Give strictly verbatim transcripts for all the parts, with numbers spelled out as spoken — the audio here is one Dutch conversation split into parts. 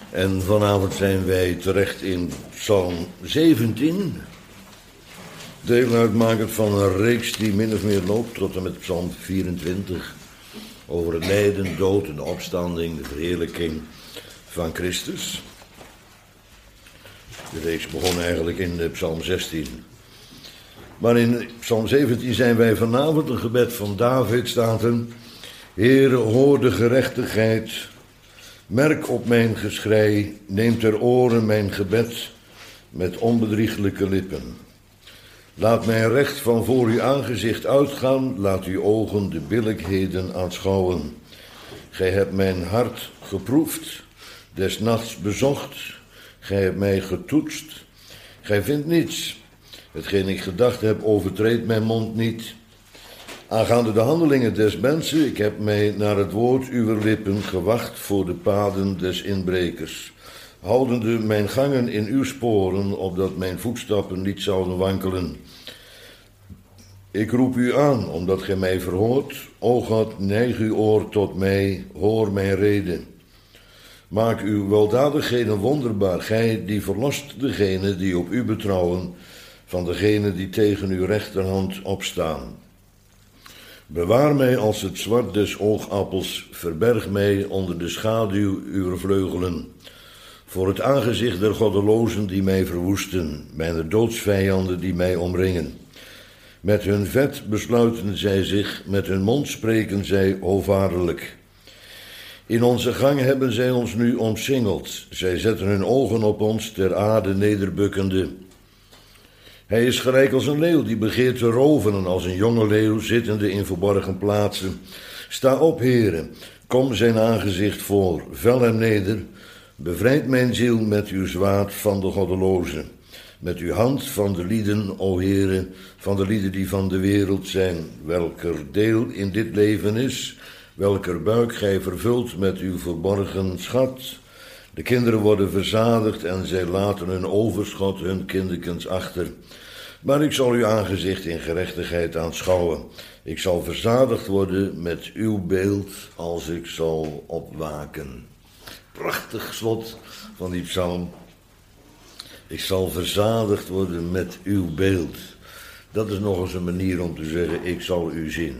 En vanavond zijn wij terecht in Psalm zeventien. Deel uitmakend van een reeks die min of meer loopt tot en met Psalm vierentwintig. Over het lijden, dood en de opstanding, de verheerlijking van Christus. De reeks begon eigenlijk in Psalm zestien. Maar in Psalm zeventien zijn wij vanavond, een gebed van David staat er. Heere, hoor de gerechtigheid, merk op mijn geschrei, neem ter oren mijn gebed met onbedrieglijke lippen. Laat mijn recht van voor uw aangezicht uitgaan, laat uw ogen de billijkheden aanschouwen. Gij hebt mijn hart geproefd, des nachts bezocht, gij hebt mij getoetst. Gij vindt niets, hetgeen ik gedacht heb overtreedt mijn mond niet. Aangaande de handelingen des mensen, ik heb mij naar het woord uwer lippen gewacht voor de paden des inbrekers. Houdende mijn gangen in uw sporen, opdat mijn voetstappen niet zouden wankelen. Ik roep u aan, omdat gij mij verhoort. O God, neig uw oor tot mij, hoor mijn rede. Maak uw weldadigheden wonderbaar, gij die verlost degene die op u betrouwen, van degene die tegen uw rechterhand opstaan. Bewaar mij als het zwart des oogappels, verberg mij onder de schaduw uw vleugelen. Voor het aangezicht der goddelozen die mij verwoesten, mijn doodsvijanden die mij omringen. Met hun vet besluiten zij zich, met hun mond spreken zij hovaardelijk. In onze gang hebben zij ons nu omsingeld, zij zetten hun ogen op ons ter aarde nederbukkende. Hij is gelijk als een leeuw die begeert te roven en als een jonge leeuw zittende in verborgen plaatsen. Sta op, heren, kom zijn aangezicht voor, vel hem neder. Bevrijd mijn ziel met uw zwaard van de goddelozen. Met uw hand van de lieden, o heren, van de lieden die van de wereld zijn. Welker deel in dit leven is, welker buik gij vervult met uw verborgen schat. De kinderen worden verzadigd en zij laten hun overschot hun kinderkens achter. Maar ik zal uw aangezicht in gerechtigheid aanschouwen. Ik zal verzadigd worden met uw beeld als ik zal opwaken. Prachtig slot van die psalm. Ik zal verzadigd worden met uw beeld. Dat is nog eens een manier om te zeggen, ik zal u zien.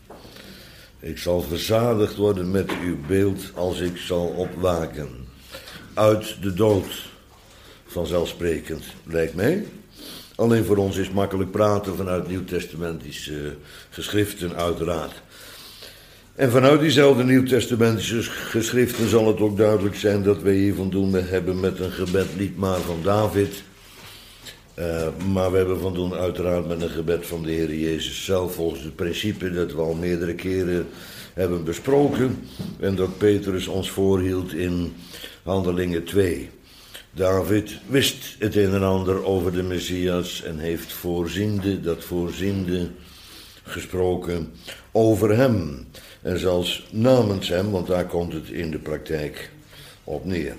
Ik zal verzadigd worden met uw beeld als ik zal opwaken. Uit de dood, vanzelfsprekend, lijkt mij. Alleen voor ons is makkelijk praten vanuit nieuwtestamentische geschriften uiteraard. En vanuit diezelfde nieuwtestamentische geschriften zal het ook duidelijk zijn dat wij hier voldoende hebben met een gebed niet maar van David. Uh, maar we hebben voldoende uiteraard met een gebed van de Heer Jezus zelf, volgens het principe dat we al meerdere keren hebben besproken. En dat Petrus ons voorhield in Handelingen twee. David wist het een en ander over de Messias en heeft voorziende, dat voorziende gesproken over hem. En zelfs namens hem, want daar komt het in de praktijk op neer.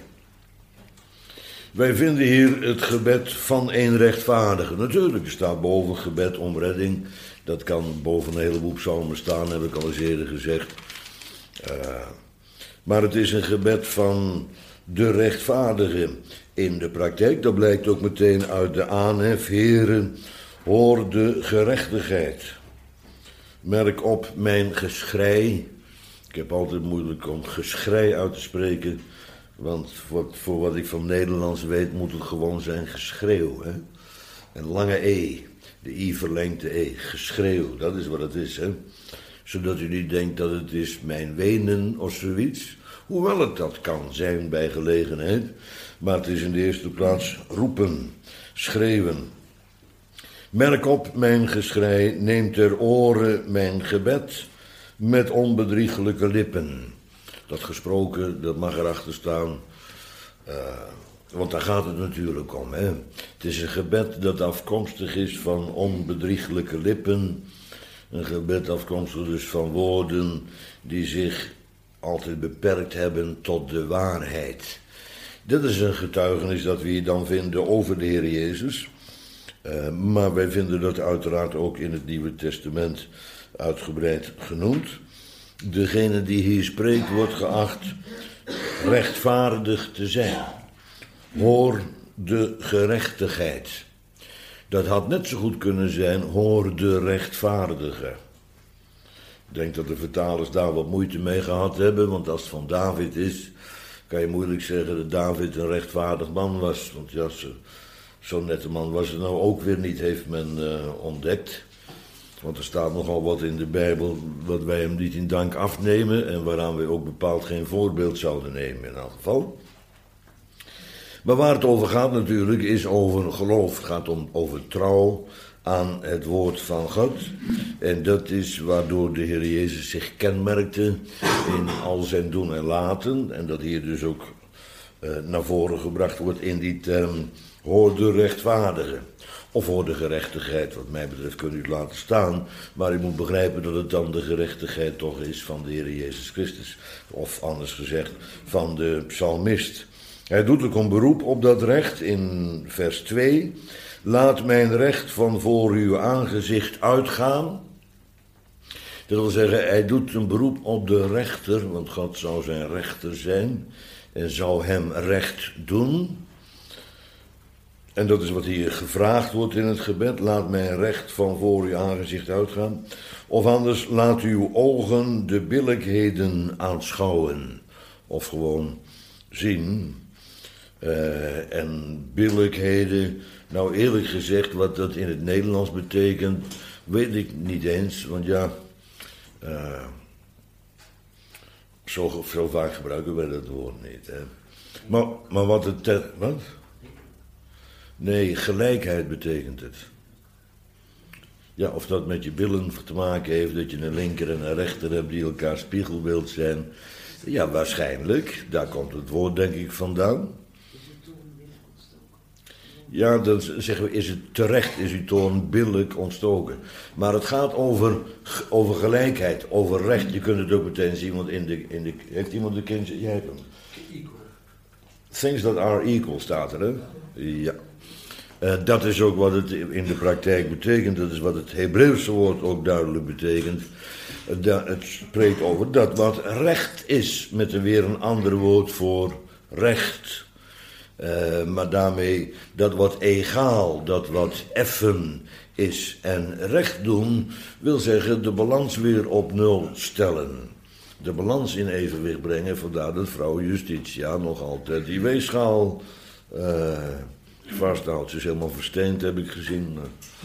Wij vinden hier het gebed van een rechtvaardige. Natuurlijk, er staat boven gebed om redding. Dat kan boven een heleboel psalmen staan, heb ik al eens eerder gezegd. Uh, maar het is een gebed van de rechtvaardige in de praktijk. Dat blijkt ook meteen uit de aanhef. Heren, hoor de gerechtigheid. Merk op mijn geschrei. Ik heb altijd moeilijk om geschrei uit te spreken. Want voor, voor wat ik van Nederlands weet moet het gewoon zijn geschreeuw. Hè? Een lange E. De I verlengt de E. Geschreeuw, dat is wat het is. Hè? Zodat u niet denkt dat het is mijn wenen of zoiets. Hoewel het dat kan zijn bij gelegenheid. Maar het is in de eerste plaats roepen, schreeuwen. Merk op mijn geschrei, neem ter oren mijn gebed met onbedriegelijke lippen. Dat gesproken, dat mag erachter staan. Uh, want daar gaat het natuurlijk om. Hè? Het is een gebed dat afkomstig is van onbedriegelijke lippen. Een gebed afkomstig dus van woorden die zich altijd beperkt hebben tot de waarheid. Dit is een getuigenis dat we hier dan vinden over de Heer Jezus. Uh, maar wij vinden dat uiteraard ook in het Nieuwe Testament uitgebreid genoemd. Degene die hier spreekt wordt geacht rechtvaardig te zijn. Hoor de gerechtigheid. Dat had net zo goed kunnen zijn, hoor de rechtvaardige. Ik denk dat de vertalers daar wat moeite mee gehad hebben, want als het van David is, kan je moeilijk zeggen dat David een rechtvaardig man was. Want ja, zo, zo'n nette man was er nou ook weer niet, heeft men uh, ontdekt. Want er staat nogal wat in de Bijbel wat wij hem niet in dank afnemen en waaraan wij ook bepaald geen voorbeeld zouden nemen in elk geval. Maar waar het over gaat natuurlijk is over geloof. Het gaat om over trouw aan het woord van God. En dat is waardoor de Heer Jezus zich kenmerkte in al zijn doen en laten. En dat hier dus ook uh, naar voren gebracht wordt in die term hoor de rechtvaardige. Of hoor de gerechtigheid, wat mij betreft kunt u het laten staan. Maar u moet begrijpen dat het dan de gerechtigheid toch is van de Heer Jezus Christus. Of anders gezegd van de psalmist. Hij doet ook een beroep op dat recht in vers twee. Laat mijn recht van voor uw aangezicht uitgaan. Dat wil zeggen, hij doet een beroep op de rechter, want God zou zijn rechter zijn en zou hem recht doen. En dat is wat hier gevraagd wordt in het gebed. Laat mijn recht van voor uw aangezicht uitgaan. Of anders, laat uw ogen de billijkheden aanschouwen. Of gewoon zien. Uh, en billijkheden, nou eerlijk gezegd, wat dat in het Nederlands betekent, weet ik niet eens. Want ja, uh, zo, zo vaak gebruiken wij dat woord niet. Hè. Maar, maar wat het... Ter, wat? Nee, gelijkheid betekent het. Ja, of dat met je billen te maken heeft, dat je een linker en een rechter hebt die elkaar spiegelbeeld zijn. Ja, waarschijnlijk. Daar komt het woord denk ik vandaan. Ja, dan zeggen we, is het terecht, is uw toorn billijk ontstoken. Maar het gaat over, over gelijkheid, over recht. Je kunt het ook meteen zien, want in de... In de heeft iemand de kind... Jij hebt hem. Things that are equal staat er, hè? Ja. Uh, dat is ook wat het in de praktijk betekent. Dat is wat het Hebreeuwse woord ook duidelijk betekent. Uh, dat, het spreekt over dat wat recht is, met er weer een ander woord voor recht. Uh, maar daarmee dat wat egaal, dat wat effen is en recht doen, wil zeggen de balans weer op nul stellen. De balans in evenwicht brengen, vandaar dat vrouw Justitia nog altijd die weegschaal uh, vasthoudt. Ze is helemaal versteend, heb ik gezien.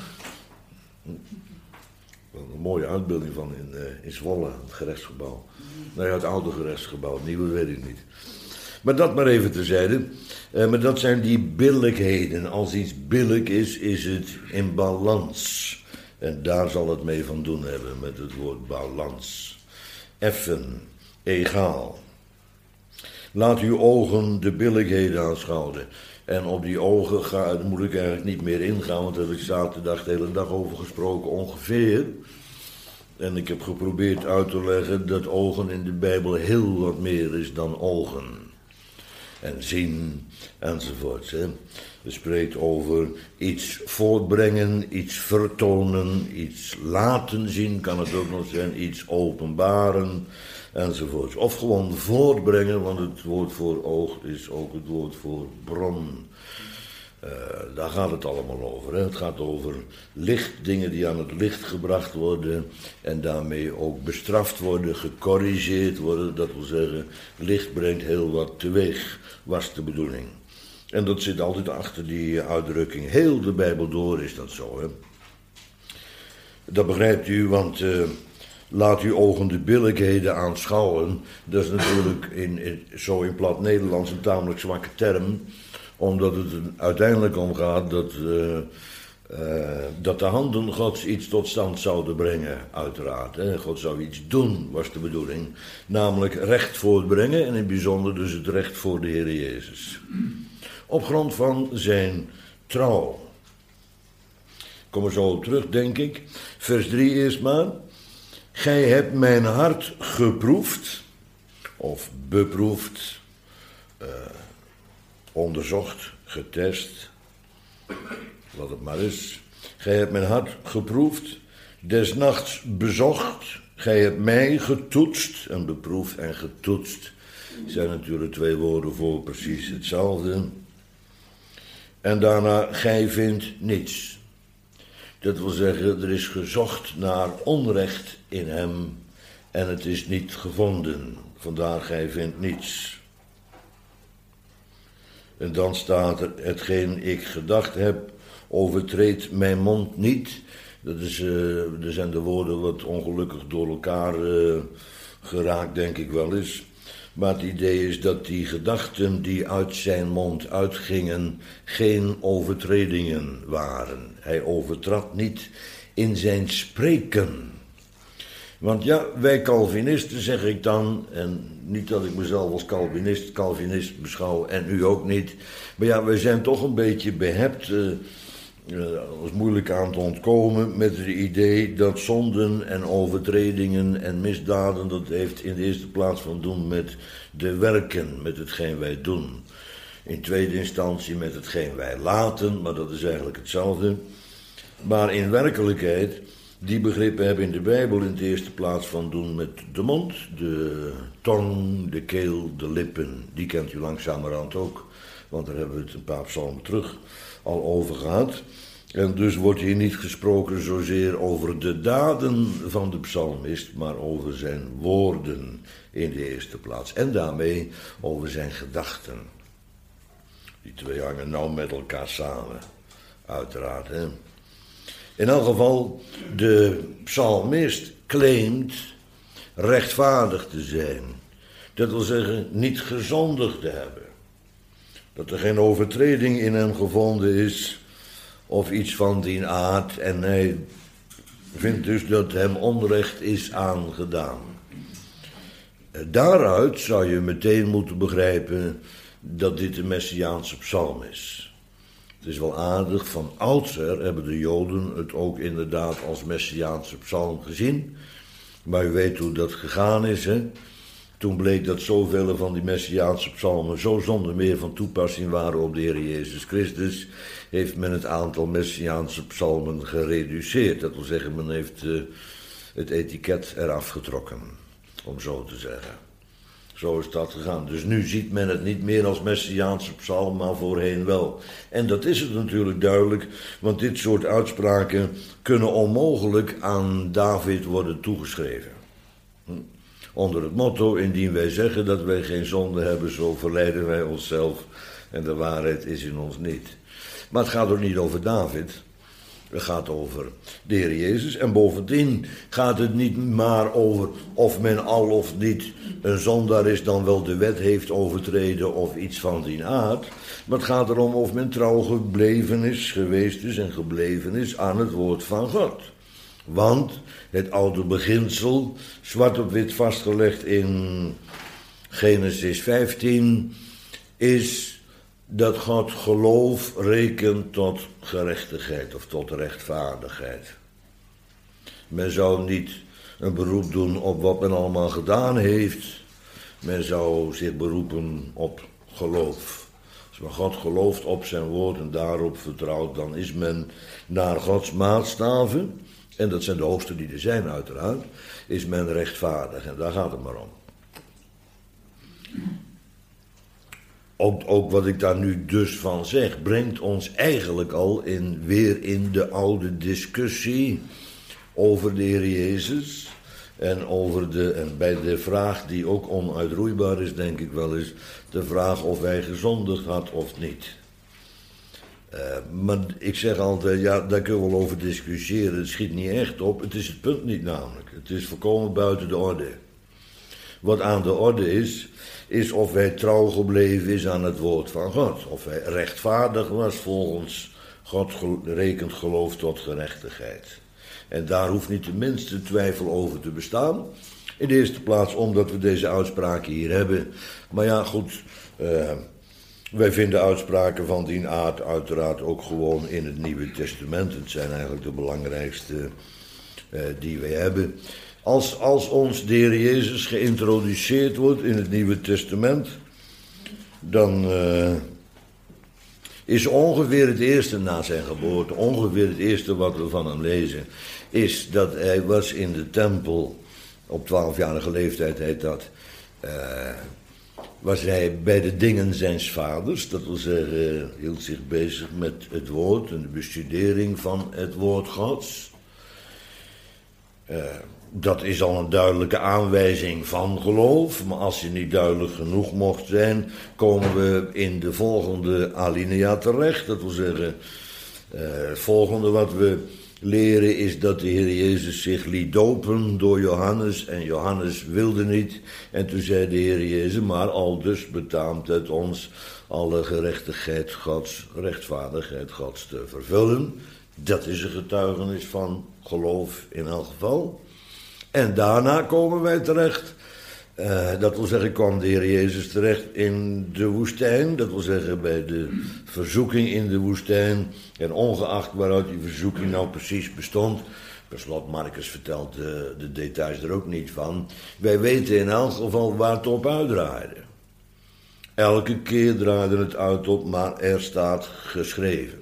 Uh, een mooie uitbeelding van in, uh, in Zwolle, het gerechtsgebouw. Nou ja, het oude gerechtsgebouw, het nieuwe weet ik niet. Maar dat maar even terzijde. Uh, maar dat zijn die billijkheden. Als iets billijk is, is het in balans. En daar zal het mee van doen hebben met het woord balans. Effen, egaal. Laat uw ogen de billijkheden aanschouwen. En op die ogen ga, daar moet ik eigenlijk niet meer ingaan, want daar heb ik zaterdag de hele dag over gesproken ongeveer. En ik heb geprobeerd uit te leggen dat ogen in de Bijbel heel wat meer is dan ogen. En zien enzovoort. Hè. Het spreekt over iets voortbrengen, iets vertonen, iets laten zien, kan het ook nog zijn, iets openbaren enzovoort. Of gewoon voortbrengen, want het woord voor oog is ook het woord voor bron. Uh, daar gaat het allemaal over. Hè. Het gaat over licht, dingen die aan het licht gebracht worden en daarmee ook bestraft worden, gecorrigeerd worden. Dat wil zeggen, licht brengt heel wat teweeg, was de bedoeling. En dat zit altijd achter die uitdrukking. Heel de Bijbel door is dat zo. Hè. Dat begrijpt u, want uh, laat uw ogen de billijkheden aanschouwen. Dat is natuurlijk in, in, zo in plat Nederlands een tamelijk zwakke term, omdat het er uiteindelijk om gaat dat, uh, uh, dat de handen Gods iets tot stand zouden brengen, uiteraard. Hè. God zou iets doen, was de bedoeling. Namelijk recht voortbrengen en in het bijzonder dus het recht voor de Heer Jezus. Op grond van zijn trouw. Ik kom er zo op terug, denk ik. Vers drie eerst maar. Gij hebt mijn hart geproefd, of beproefd, uh, onderzocht, getest, wat het maar is. Gij hebt mijn hart geproefd, des nachts bezocht. Gij hebt mij getoetst, en beproefd en getoetst. zijn natuurlijk twee woorden voor precies hetzelfde. En daarna, gij vindt niets. Dat wil zeggen, er is gezocht naar onrecht in hem en het is niet gevonden. Vandaar, gij vindt niets. En dan staat er, hetgeen ik gedacht heb, overtreedt mijn mond niet. Dat is, uh, er zijn de woorden wat ongelukkig door elkaar uh, geraakt, denk ik wel eens. Maar het idee is dat die gedachten die uit zijn mond uitgingen geen overtredingen waren. Hij overtrad niet in zijn spreken. Want ja, wij Calvinisten, zeg ik dan, en niet dat ik mezelf als Calvinist, Calvinist beschouw en u ook niet, maar ja, wij zijn toch een beetje behept, uh, uh, is moeilijk aan te ontkomen, met het idee dat zonden en overtredingen en misdaden, dat heeft in de eerste plaats van doen met de werken, met hetgeen wij doen. In tweede instantie met hetgeen wij laten, maar dat is eigenlijk hetzelfde. Maar in werkelijkheid, die begrippen hebben in de Bijbel in de eerste plaats van doen met de mond, de tong, de keel, de lippen. Die kent u langzamerhand ook, want daar hebben we het een paar psalmen terug al over gehad. En dus wordt hier niet gesproken zozeer over de daden van de psalmist, maar over zijn woorden in de eerste plaats. En daarmee over zijn gedachten. Die twee hangen nauw met elkaar samen, uiteraard, hè. In elk geval, de psalmist claimt rechtvaardig te zijn. Dat wil zeggen, niet gezondigd te hebben. Dat er geen overtreding in hem gevonden is, of iets van die aard. En hij vindt dus dat hem onrecht is aangedaan. Daaruit zou je meteen moeten begrijpen dat dit een Messiaanse psalm is. Het is wel aardig, van oudsher hebben de Joden het ook inderdaad als Messiaanse psalm gezien. Maar u weet hoe dat gegaan is, hè. Toen bleek dat zoveel van die Messiaanse psalmen zo zonder meer van toepassing waren op de Heer Jezus Christus, heeft men het aantal Messiaanse psalmen gereduceerd. Dat wil zeggen, men heeft uh, het etiket eraf getrokken, om zo te zeggen. Zo is dat gegaan. Dus nu ziet men het niet meer als Messiaanse psalm, maar voorheen wel. En dat is het natuurlijk duidelijk, want dit soort uitspraken kunnen onmogelijk aan David worden toegeschreven. Hm? Onder het motto, indien wij zeggen dat wij geen zonde hebben, zo verleiden wij onszelf en de waarheid is in ons niet. Maar het gaat ook niet over David. Het gaat over de Heer Jezus. En bovendien gaat het niet maar over of men al of niet een zondaar is, dan wel de wet heeft overtreden of iets van die aard. Maar het gaat erom of men trouw gebleven is, geweest is en gebleven is aan het woord van God. Want het oude beginsel, zwart op wit vastgelegd in Genesis vijftien, is dat God geloof rekent tot gerechtigheid of tot rechtvaardigheid. Men zou niet een beroep doen op wat men allemaal gedaan heeft. Men zou zich beroepen op geloof. Als men God gelooft op zijn woord en daarop vertrouwt, dan is men naar Gods maatstaven, en dat zijn de hoogste die er zijn uiteraard, is men rechtvaardig. En daar gaat het maar om. Ook, ook wat ik daar nu dus van zeg, brengt ons eigenlijk al in, weer in de oude discussie over de Heer Jezus. En, over de, en bij de vraag die ook onuitroeibaar is, denk ik wel eens, de vraag of hij gezondigd had of niet. Uh, maar ik zeg altijd, ja, daar kunnen we wel over discussiëren, het schiet niet echt op. Het is het punt niet namelijk, het is volkomen buiten de orde. Wat aan de orde is, is of hij trouw gebleven is aan het woord van God. Of hij rechtvaardig was volgens God gerekend geloof tot gerechtigheid. En daar hoeft niet de minste twijfel over te bestaan. In de eerste plaats omdat we deze uitspraken hier hebben. Maar ja, goed, uh, wij vinden uitspraken van die aard uiteraard ook gewoon in het Nieuwe Testament. Het zijn eigenlijk de belangrijkste uh, die wij hebben. Als, als ons de Heer Jezus geïntroduceerd wordt in het Nieuwe Testament, dan uh, is ongeveer het eerste na zijn geboorte, ongeveer het eerste wat we van hem lezen, is dat hij was in de tempel, op twaalfjarige leeftijd heet dat, uh, was hij bij de dingen zijns vaders, dat wil zeggen, hield zich bezig met het woord en de bestudering van het woord Gods. Uh, dat is al een duidelijke aanwijzing van geloof, maar als je niet duidelijk genoeg mocht zijn, komen we in de volgende alinea terecht. Dat wil zeggen, uh, het volgende wat we leren is dat de Heer Jezus zich liet dopen door Johannes en Johannes wilde niet. En toen zei de Heer Jezus, maar aldus betaamt het ons alle gerechtigheid Gods, rechtvaardigheid Gods te vervullen. Dat is een getuigenis van geloof in elk geval. En daarna komen wij terecht, uh, dat wil zeggen kwam de Heer Jezus terecht in de woestijn, dat wil zeggen bij de verzoeking in de woestijn, en ongeacht waaruit die verzoeking nou precies bestond, per slot Marcus vertelt de, de details er ook niet van, wij weten in elk geval waar het op uitdraaide. Elke keer draaide het uit op, maar er staat geschreven.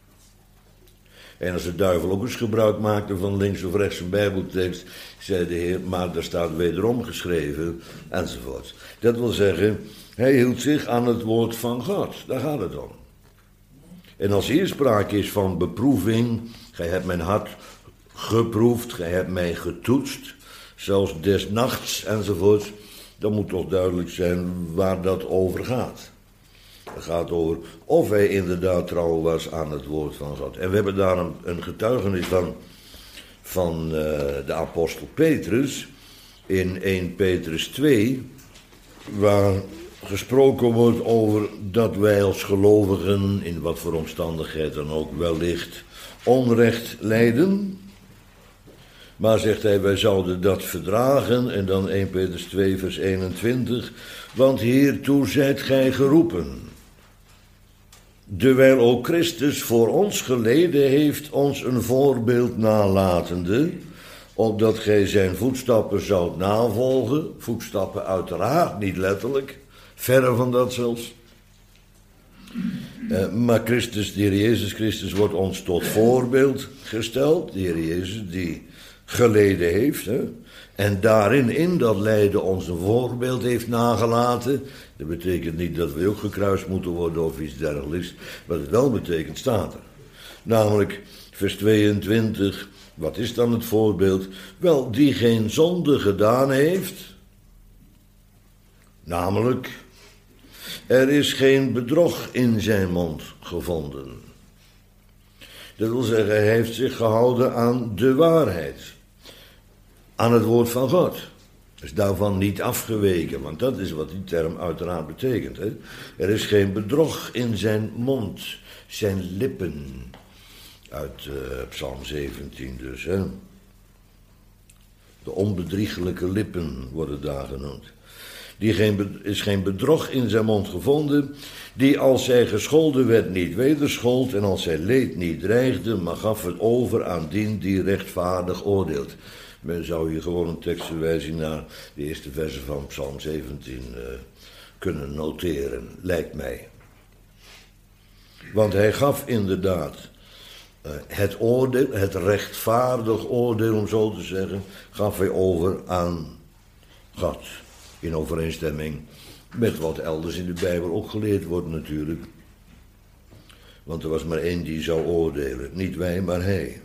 En als de duivel ook eens gebruik maakte van links of rechts een bijbeltekst, zei de Heer, maar er staat wederom geschreven, enzovoort. Dat wil zeggen, hij hield zich aan het woord van God, daar gaat het om. En als hier sprake is van beproeving, gij hebt mijn hart geproefd, gij hebt mij getoetst, zelfs des nachts, enzovoort, dan moet toch duidelijk zijn waar dat over gaat. Het gaat over of hij inderdaad trouw was aan het woord van God. En we hebben daar een, een getuigenis van, van uh, de apostel Petrus in eerste Petrus twee, waar gesproken wordt over dat wij als gelovigen, in wat voor omstandigheid dan ook, wellicht onrecht lijden. Maar zegt hij, wij zouden dat verdragen, en dan eerste Petrus twee vers eenentwintig, want hiertoe zijt gij geroepen. Dewijl ook Christus voor ons geleden heeft, ons een voorbeeld nalatende, opdat gij zijn voetstappen zoudt navolgen. Voetstappen uiteraard niet letterlijk, verre van dat zelfs. Uh, maar Christus, de Heer Jezus Christus, wordt ons tot voorbeeld gesteld. De Heer Jezus die geleden heeft, hè? En daarin, in dat lijden, ons een voorbeeld heeft nagelaten. Dat betekent niet dat we ook gekruist moeten worden of iets dergelijks. Wat het wel betekent, staat er. Namelijk, vers tweeëntwintig, wat is dan het voorbeeld? Wel, die geen zonde gedaan heeft. Namelijk, er is geen bedrog in zijn mond gevonden. Dat wil zeggen, hij heeft zich gehouden aan de waarheid. Aan het woord van God. Dus daarvan niet afgeweken, want dat is wat die term uiteraard betekent. Hè? Er is geen bedrog in zijn mond, zijn lippen. Uit uh, Psalm zeventien dus. Hè? De onbedriegelijke lippen worden daar genoemd. Die geen, is geen bedrog in zijn mond gevonden, die als zij gescholden werd niet wederschold en als zij leed niet dreigde, maar gaf het over aan dien die rechtvaardig oordeelt. Men zou hier gewoon een tekstverwijzing naar de eerste verse van Psalm zeventien uh, kunnen noteren, lijkt mij. Want hij gaf inderdaad uh, het oordeel, het rechtvaardig oordeel, om zo te zeggen, gaf hij over aan God. In overeenstemming met wat elders in de Bijbel ook geleerd wordt natuurlijk. Want er was maar één die zou oordelen, niet wij, maar hij.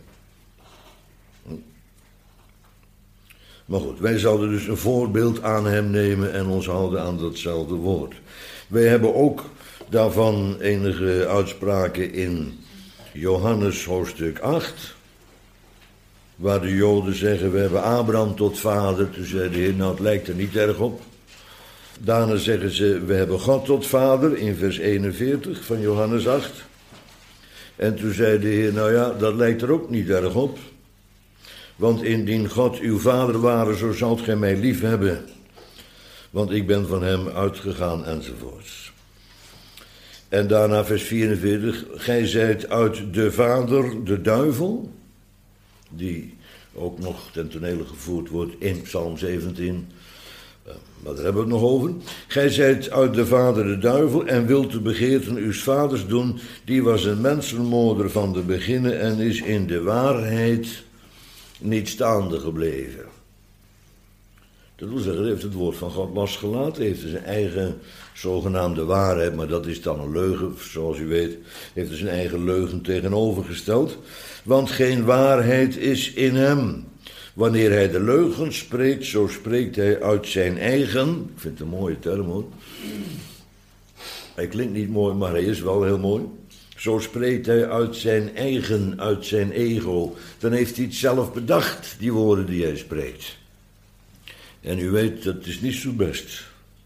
Maar goed, wij zouden dus een voorbeeld aan hem nemen en ons houden aan datzelfde woord. Wij hebben ook daarvan enige uitspraken in Johannes hoofdstuk acht, waar de Joden zeggen, we hebben Abraham tot vader. Toen zei de Heer, nou het lijkt er niet erg op. Daarna zeggen ze, we hebben God tot vader, in vers eenenveertig van Johannes acht. En toen zei de Heer, nou ja, dat lijkt er ook niet erg op. Want indien God uw vader ware, zo zoudt gij mij lief hebben. Want ik ben van hem uitgegaan, enzovoorts. En daarna vers vierenveertig, gij zijt uit de vader, de duivel, die ook nog ten tonele gevoerd wordt in Psalm zeventien. Maar daar hebben we het nog over. Gij zijt uit de vader de duivel en wilt de begeerten uws vaders doen. Die was een mensenmoorder van de beginnen en is in de waarheid niet staande gebleven. Dat wil zeggen, hij heeft het woord van God losgelaten, heeft zijn eigen zogenaamde waarheid, maar dat is dan een leugen, zoals u weet, heeft er zijn eigen leugen tegenovergesteld. Want geen waarheid is in hem. Wanneer hij de leugen spreekt, zo spreekt hij uit zijn eigen, ik vind het een mooie term hoor. Hij klinkt niet mooi, maar hij is wel heel mooi. Zo spreekt hij uit zijn eigen, uit zijn ego. Dan heeft hij het zelf bedacht, die woorden die hij spreekt. En u weet, dat is niet zo best.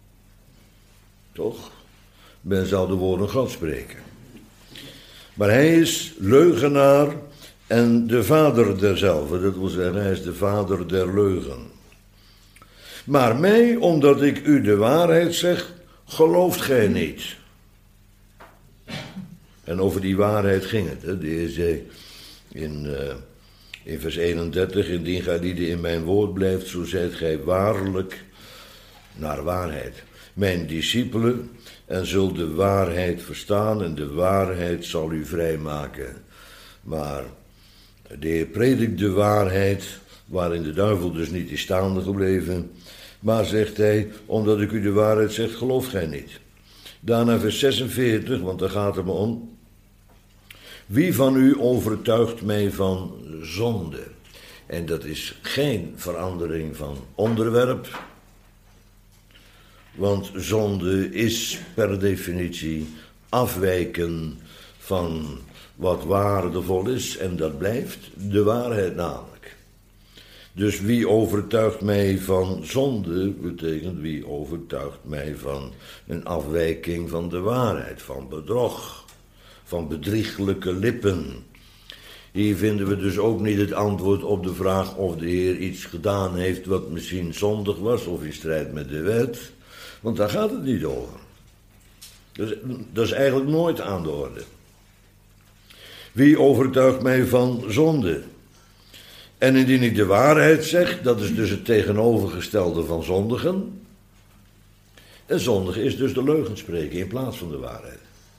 Toch? Men zal de woorden God spreken. Maar hij is leugenaar en de vader derzelve. Dat wil zeggen, hij is de vader der leugen. Maar mij, omdat ik u de waarheid zeg, gelooft gij niet. En over die waarheid ging het. Hè? De Heer zei in, uh, in vers eenendertig, indien gij lieden in mijn woord blijft, zo zijt gij waarlijk naar waarheid. Mijn discipelen, en zult de waarheid verstaan, en de waarheid zal u vrijmaken. Maar de Heer predikt de waarheid, waarin de duivel dus niet is staande gebleven. Maar zegt hij, omdat ik u de waarheid zeg, gelooft gij niet. Daarna vers zesenveertig, want daar gaat het me om. Wie van u overtuigt mij van zonde? En dat is geen verandering van onderwerp. Want zonde is per definitie afwijken van wat waardevol is. En dat blijft de waarheid namelijk. Dus wie overtuigt mij van zonde, betekent wie overtuigt mij van een afwijking van de waarheid, van bedrog, van bedrieglijke lippen. Hier vinden we dus ook niet het antwoord op de vraag of de Heer iets gedaan heeft wat misschien zondig was of in strijd met de wet, want daar gaat het niet over. Dus, dat is eigenlijk nooit aan de orde. Wie overtuigt mij van zonde? En indien ik de waarheid zeg, dat is dus het tegenovergestelde van zondigen. En zondigen is dus de leugen spreken in plaats van de waarheid.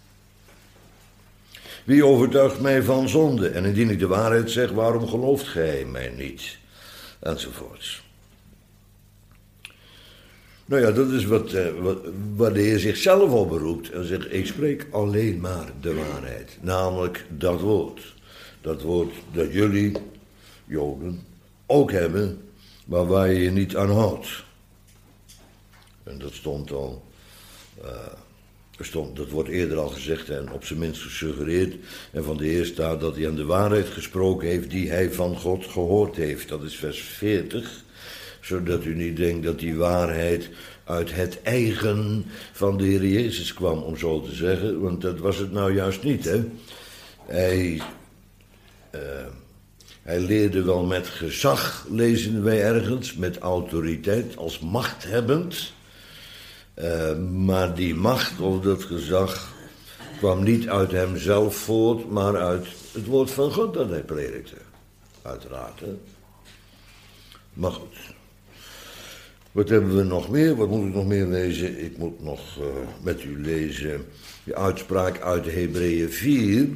Wie overtuigt mij van zonde? En indien ik de waarheid zeg, waarom gelooft gij mij niet? Enzovoorts. Nou ja, dat is wat, uh, wat, waar de Heer zichzelf op beroept. En zegt, ik spreek alleen maar de waarheid. Namelijk dat woord. Dat woord dat jullie, Joden, ook hebben, maar waar je je niet aan houdt. En dat stond al, uh, stond, dat wordt eerder al gezegd en op zijn minst gesuggereerd. En van de Heer staat dat hij aan de waarheid gesproken heeft die hij van God gehoord heeft. Dat is vers veertig. Zodat u niet denkt dat die waarheid uit het eigen van de Heer Jezus kwam, om zo te zeggen. Want dat was het nou juist niet, hè. Hij, uh, hij leerde wel met gezag, lezen wij ergens, met autoriteit, als machthebbend. Uh, maar die macht of dat gezag kwam niet uit hemzelf voort, maar uit het woord van God dat hij predikte. Uiteraard, hè. Maar goed. Wat hebben we nog meer? Wat moet ik nog meer lezen? Ik moet nog uh, met u lezen de uitspraak uit Hebreeën vier.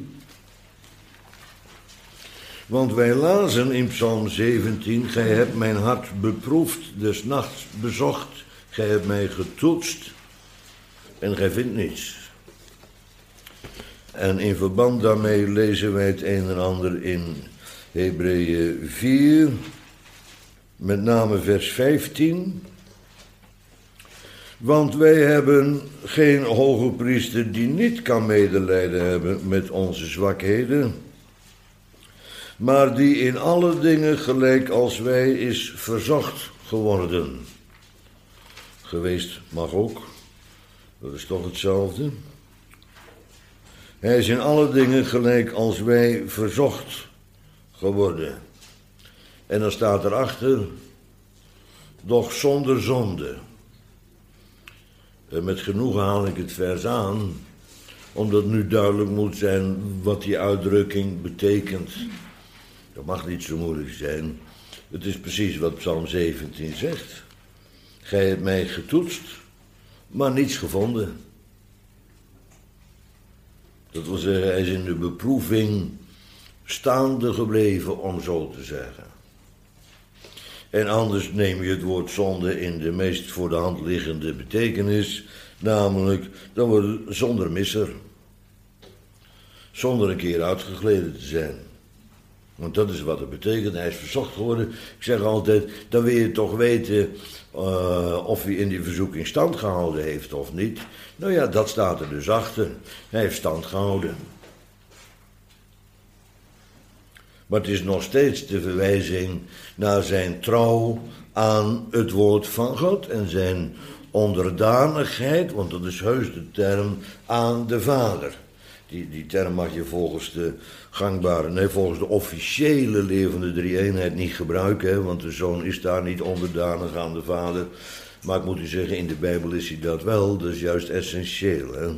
Want wij lazen in Psalm zeventien, gij hebt mijn hart beproefd, des nachts bezocht, gij hebt mij getoetst en gij vindt niets. En in verband daarmee lezen wij het een en ander in Hebreeën vier, met name vers vijftien. Want wij hebben geen hoge priester die niet kan medelijden hebben met onze zwakheden, maar die in alle dingen gelijk als wij is verzocht geworden. Geweest mag ook, dat is toch hetzelfde. Hij is in alle dingen gelijk als wij verzocht geworden. En dan staat erachter, doch zonder zonde. En met genoegen haal ik het vers aan, omdat nu duidelijk moet zijn wat die uitdrukking betekent. Dat mag niet zo moeilijk zijn. Het is precies wat Psalm zeventien zegt. Gij hebt mij getoetst, maar niets gevonden. Dat wil zeggen, hij is in de beproeving staande gebleven, om zo te zeggen. En anders neem je het woord zonde in de meest voor de hand liggende betekenis, namelijk, dan wordt het zonder misser. Zonder een keer uitgegleden te zijn. Want dat is wat het betekent. Hij is verzocht geworden. Ik zeg altijd, dan wil je toch weten uh, of hij in die verzoeking stand gehouden heeft of niet. Nou ja, dat staat er dus achter. Hij heeft stand gehouden. Maar het is nog steeds de verwijzing naar zijn trouw aan het woord van God en zijn onderdanigheid, want dat is heus de term, aan de Vader. Die, die term mag je volgens de gangbare, nee, volgens de officiële leer van de drie-eenheid niet gebruiken, hè, want de Zoon is daar niet onderdanig aan de Vader. Maar ik moet u zeggen, in de Bijbel is hij dat wel, dat is juist essentieel. Hè.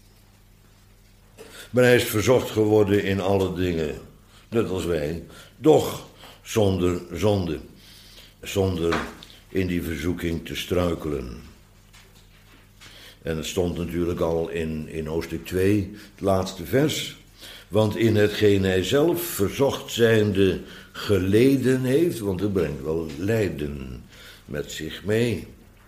Maar hij is verzocht geworden in alle dingen, net als wij, doch zonder zonde, zonder in die verzoeking te struikelen. En het stond natuurlijk al in, in hoofdstuk twee, het laatste vers. Want in hetgeen hij zelf verzocht zijnde geleden heeft, want het brengt wel lijden met zich mee.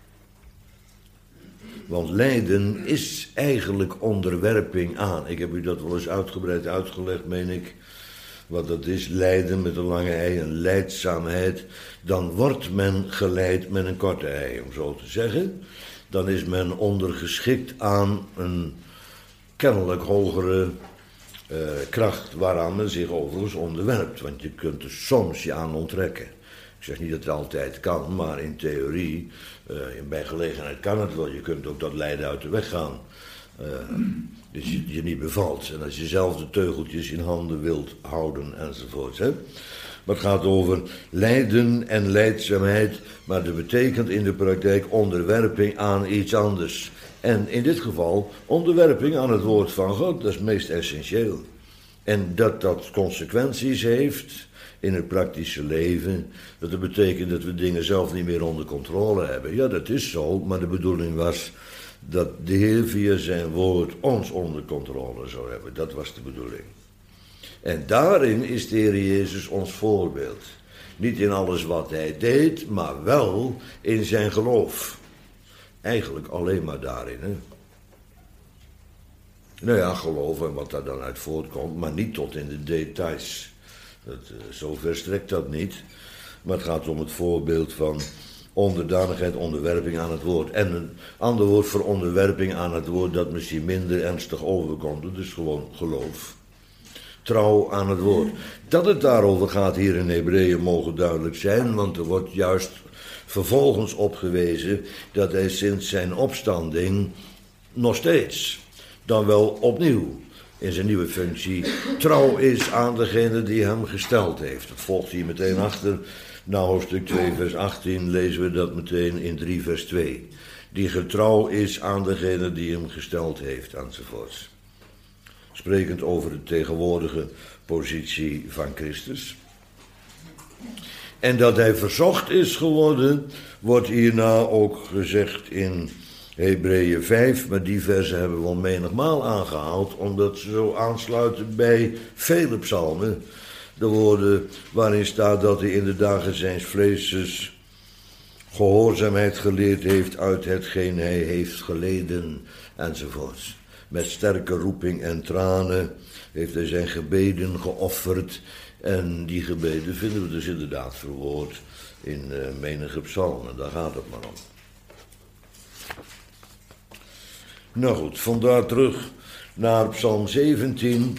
Want lijden is eigenlijk onderwerping aan. Ik heb u dat wel eens uitgebreid uitgelegd, meen ik. Wat dat is, lijden met een lange ei, een lijdzaamheid. Dan wordt men geleid met een korte ei, om zo te zeggen. Dan is men ondergeschikt aan een kennelijk hogere uh, kracht waaraan men zich overigens onderwerpt. Want je kunt er soms je aan onttrekken. Ik zeg niet dat het altijd kan, maar in theorie, uh, bij gelegenheid kan het wel. Je kunt ook dat lijden uit de weg gaan. Uh, dus je, je niet bevalt. En als je zelf de teugeltjes in handen wilt houden enzovoort. Hè? Maar het gaat over lijden en lijdzaamheid, maar dat betekent in de praktijk onderwerping aan iets anders. En in dit geval onderwerping aan het woord van God, dat is het meest essentieel. En dat dat consequenties heeft in het praktische leven, dat dat betekent dat we dingen zelf niet meer onder controle hebben. Ja, dat is zo, maar de bedoeling was dat de Heer via zijn woord ons onder controle zou hebben. Dat was de bedoeling. En daarin is de Heer Jezus ons voorbeeld. Niet in alles wat hij deed, maar wel in zijn geloof. Eigenlijk alleen maar daarin. Hè? Nou ja, geloof en wat daar dan uit voortkomt, maar niet tot in de details. Dat, uh, zo verstrekt dat niet. Maar het gaat om het voorbeeld van onderdanigheid, onderwerping aan het woord. En een ander woord voor onderwerping aan het woord dat misschien minder ernstig overkomt. Dat is gewoon geloof. Trouw aan het woord. Dat het daarover gaat hier in Hebreeën mogen duidelijk zijn, want er wordt juist vervolgens op gewezen dat hij sinds zijn opstanding nog steeds, dan wel opnieuw, in zijn nieuwe functie, trouw is aan degene die hem gesteld heeft. Dat volgt hier meteen achter. Na hoofdstuk twee vers achttien lezen we dat meteen in drie vers twee. Die getrouw is aan degene die hem gesteld heeft, enzovoorts. Sprekend over de tegenwoordige positie van Christus. En dat hij verzocht is geworden, wordt hierna ook gezegd in Hebreeën vijf, maar die versen hebben we al menigmaal aangehaald, omdat ze zo aansluiten bij vele psalmen. De woorden waarin staat dat hij in de dagen zijns vleeses gehoorzaamheid geleerd heeft uit hetgeen hij heeft geleden, enzovoorts. Met sterke roeping en tranen heeft hij zijn gebeden geofferd. En die gebeden vinden we dus inderdaad verwoord in uh, menige psalmen. Daar gaat het maar om. Nou goed, vandaar terug naar Psalm zeventien.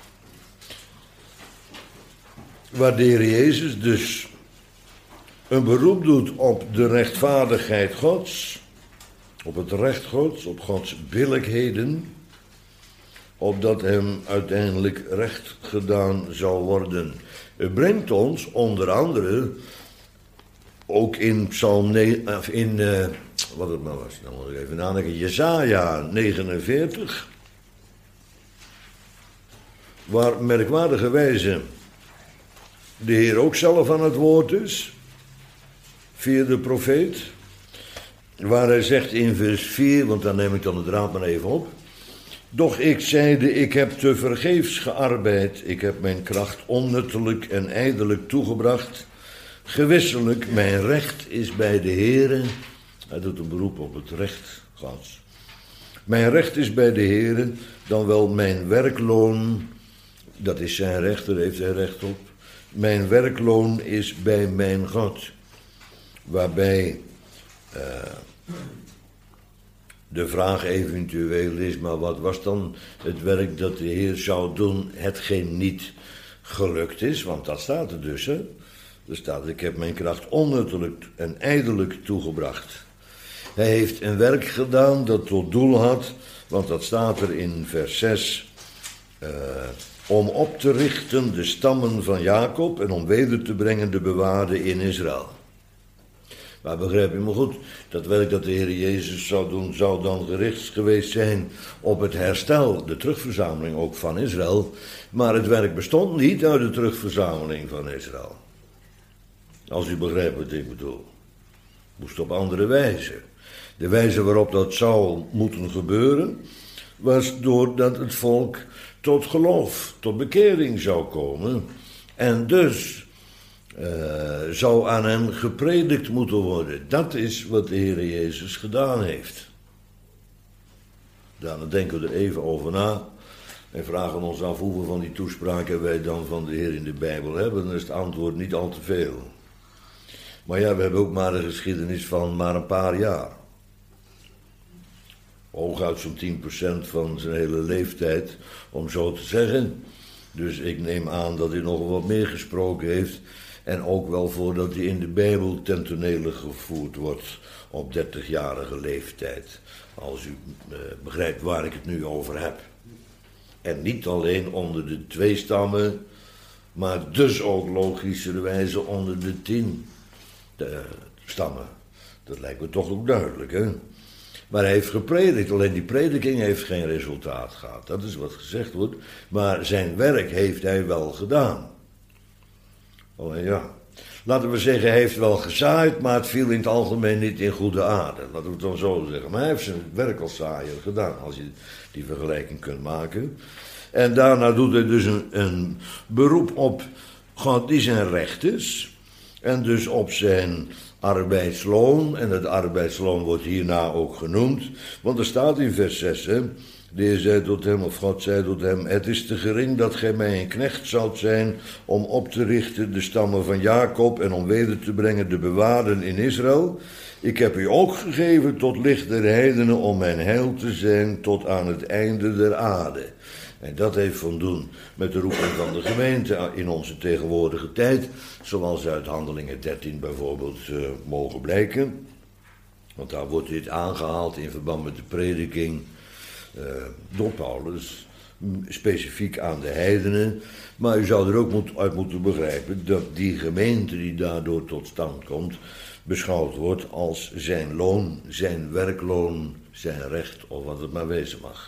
Waar de Heer Jezus dus een beroep doet op de rechtvaardigheid Gods. Op het recht Gods, op Gods billijkheden. Opdat hem uiteindelijk recht gedaan zal worden. Het brengt ons onder andere ook in Psalm negen, in uh, wat het nou was, dan moet ik even nadenken, Jesaja negenenveertig, waar merkwaardigerwijze de Heer ook zelf aan het woord is, via de profeet, waar hij zegt in vers vier, want dan neem ik dan de draad maar even op. Doch ik zeide, ik heb te vergeefs gearbeid, ik heb mijn kracht onnuttelijk en ijdelijk toegebracht, Gewisselijk, mijn recht is bij de Heere. Hij doet een beroep op het recht Gods. Mijn recht is bij de Heere, dan wel mijn werkloon. Dat is zijn recht, daar heeft hij recht op. Mijn werkloon is bij mijn God. Waarbij uh, de vraag eventueel is, maar wat was dan het werk dat de Heer zou doen, hetgeen niet gelukt is? Want dat staat er dus, hè. Er staat, ik heb mijn kracht onnuttelijk en ijdelijk toegebracht. Hij heeft een werk gedaan dat tot doel had, want dat staat er in vers zes... Uh, om op te richten de stammen van Jacob en om weder te brengen de bewaarden in Israël. Maar begrijp je me goed, dat werk dat de Heer Jezus zou doen, zou dan gericht geweest zijn op het herstel, de terugverzameling ook van Israël. Maar het werk bestond niet uit de terugverzameling van Israël. Als u begrijpt wat ik bedoel. Moest op andere wijze. De wijze waarop dat zou moeten gebeuren, was doordat het volk tot geloof, tot bekering zou komen. En dus uh, zou aan hen gepredikt moeten worden. Dat is wat de Heer Jezus gedaan heeft. Daarna denken we er even over na. En vragen ons af hoeveel van die toespraken wij dan van de Heer in de Bijbel hebben. Dan is het antwoord niet al te veel. Maar ja, we hebben ook maar een geschiedenis van maar een paar jaar. Hooguit zo'n tien procent van zijn hele leeftijd, om zo te zeggen. Dus ik neem aan dat hij nog wat meer gesproken heeft. En ook wel voordat hij in de Bijbel ten tonele gevoerd wordt op dertigjarige leeftijd. Als u uh, begrijpt waar ik het nu over heb. En niet alleen onder de twee stammen, maar dus ook logischerwijze onder de tien de, stammen. Dat lijkt me toch ook duidelijk, hè? Maar hij heeft gepredikt, alleen die prediking heeft geen resultaat gehad. Dat is wat gezegd wordt. Maar zijn werk heeft hij wel gedaan. Alleen ja, laten we zeggen, hij heeft wel gezaaid, maar het viel in het algemeen niet in goede aarde. Laten we het dan zo zeggen. Maar hij heeft zijn werk als zaaier gedaan, als je die vergelijking kunt maken. En daarna doet hij dus een, een beroep op God die zijn recht is. En dus op zijn arbeidsloon, en het arbeidsloon wordt hierna ook genoemd, want er staat in vers zes, hè, de Heer zei tot hem, of God zei tot hem, het is te gering dat gij mij een knecht zoudt zijn om op te richten de stammen van Jacob en om weder te brengen de bewaarden in Israël. Ik heb u ook gegeven tot licht der heidenen om mijn heil te zijn tot aan het einde der aarde. En dat heeft van doen met de roeping van de gemeente in onze tegenwoordige tijd, zoals uit Handelingen dertien bijvoorbeeld uh, mogen blijken. Want daar wordt dit aangehaald in verband met de prediking uh, door Paulus, specifiek aan de heidenen. Maar u zou er ook moet, uit moeten begrijpen dat die gemeente die daardoor tot stand komt, beschouwd wordt als zijn loon, zijn werkloon, zijn recht of wat het maar wezen mag.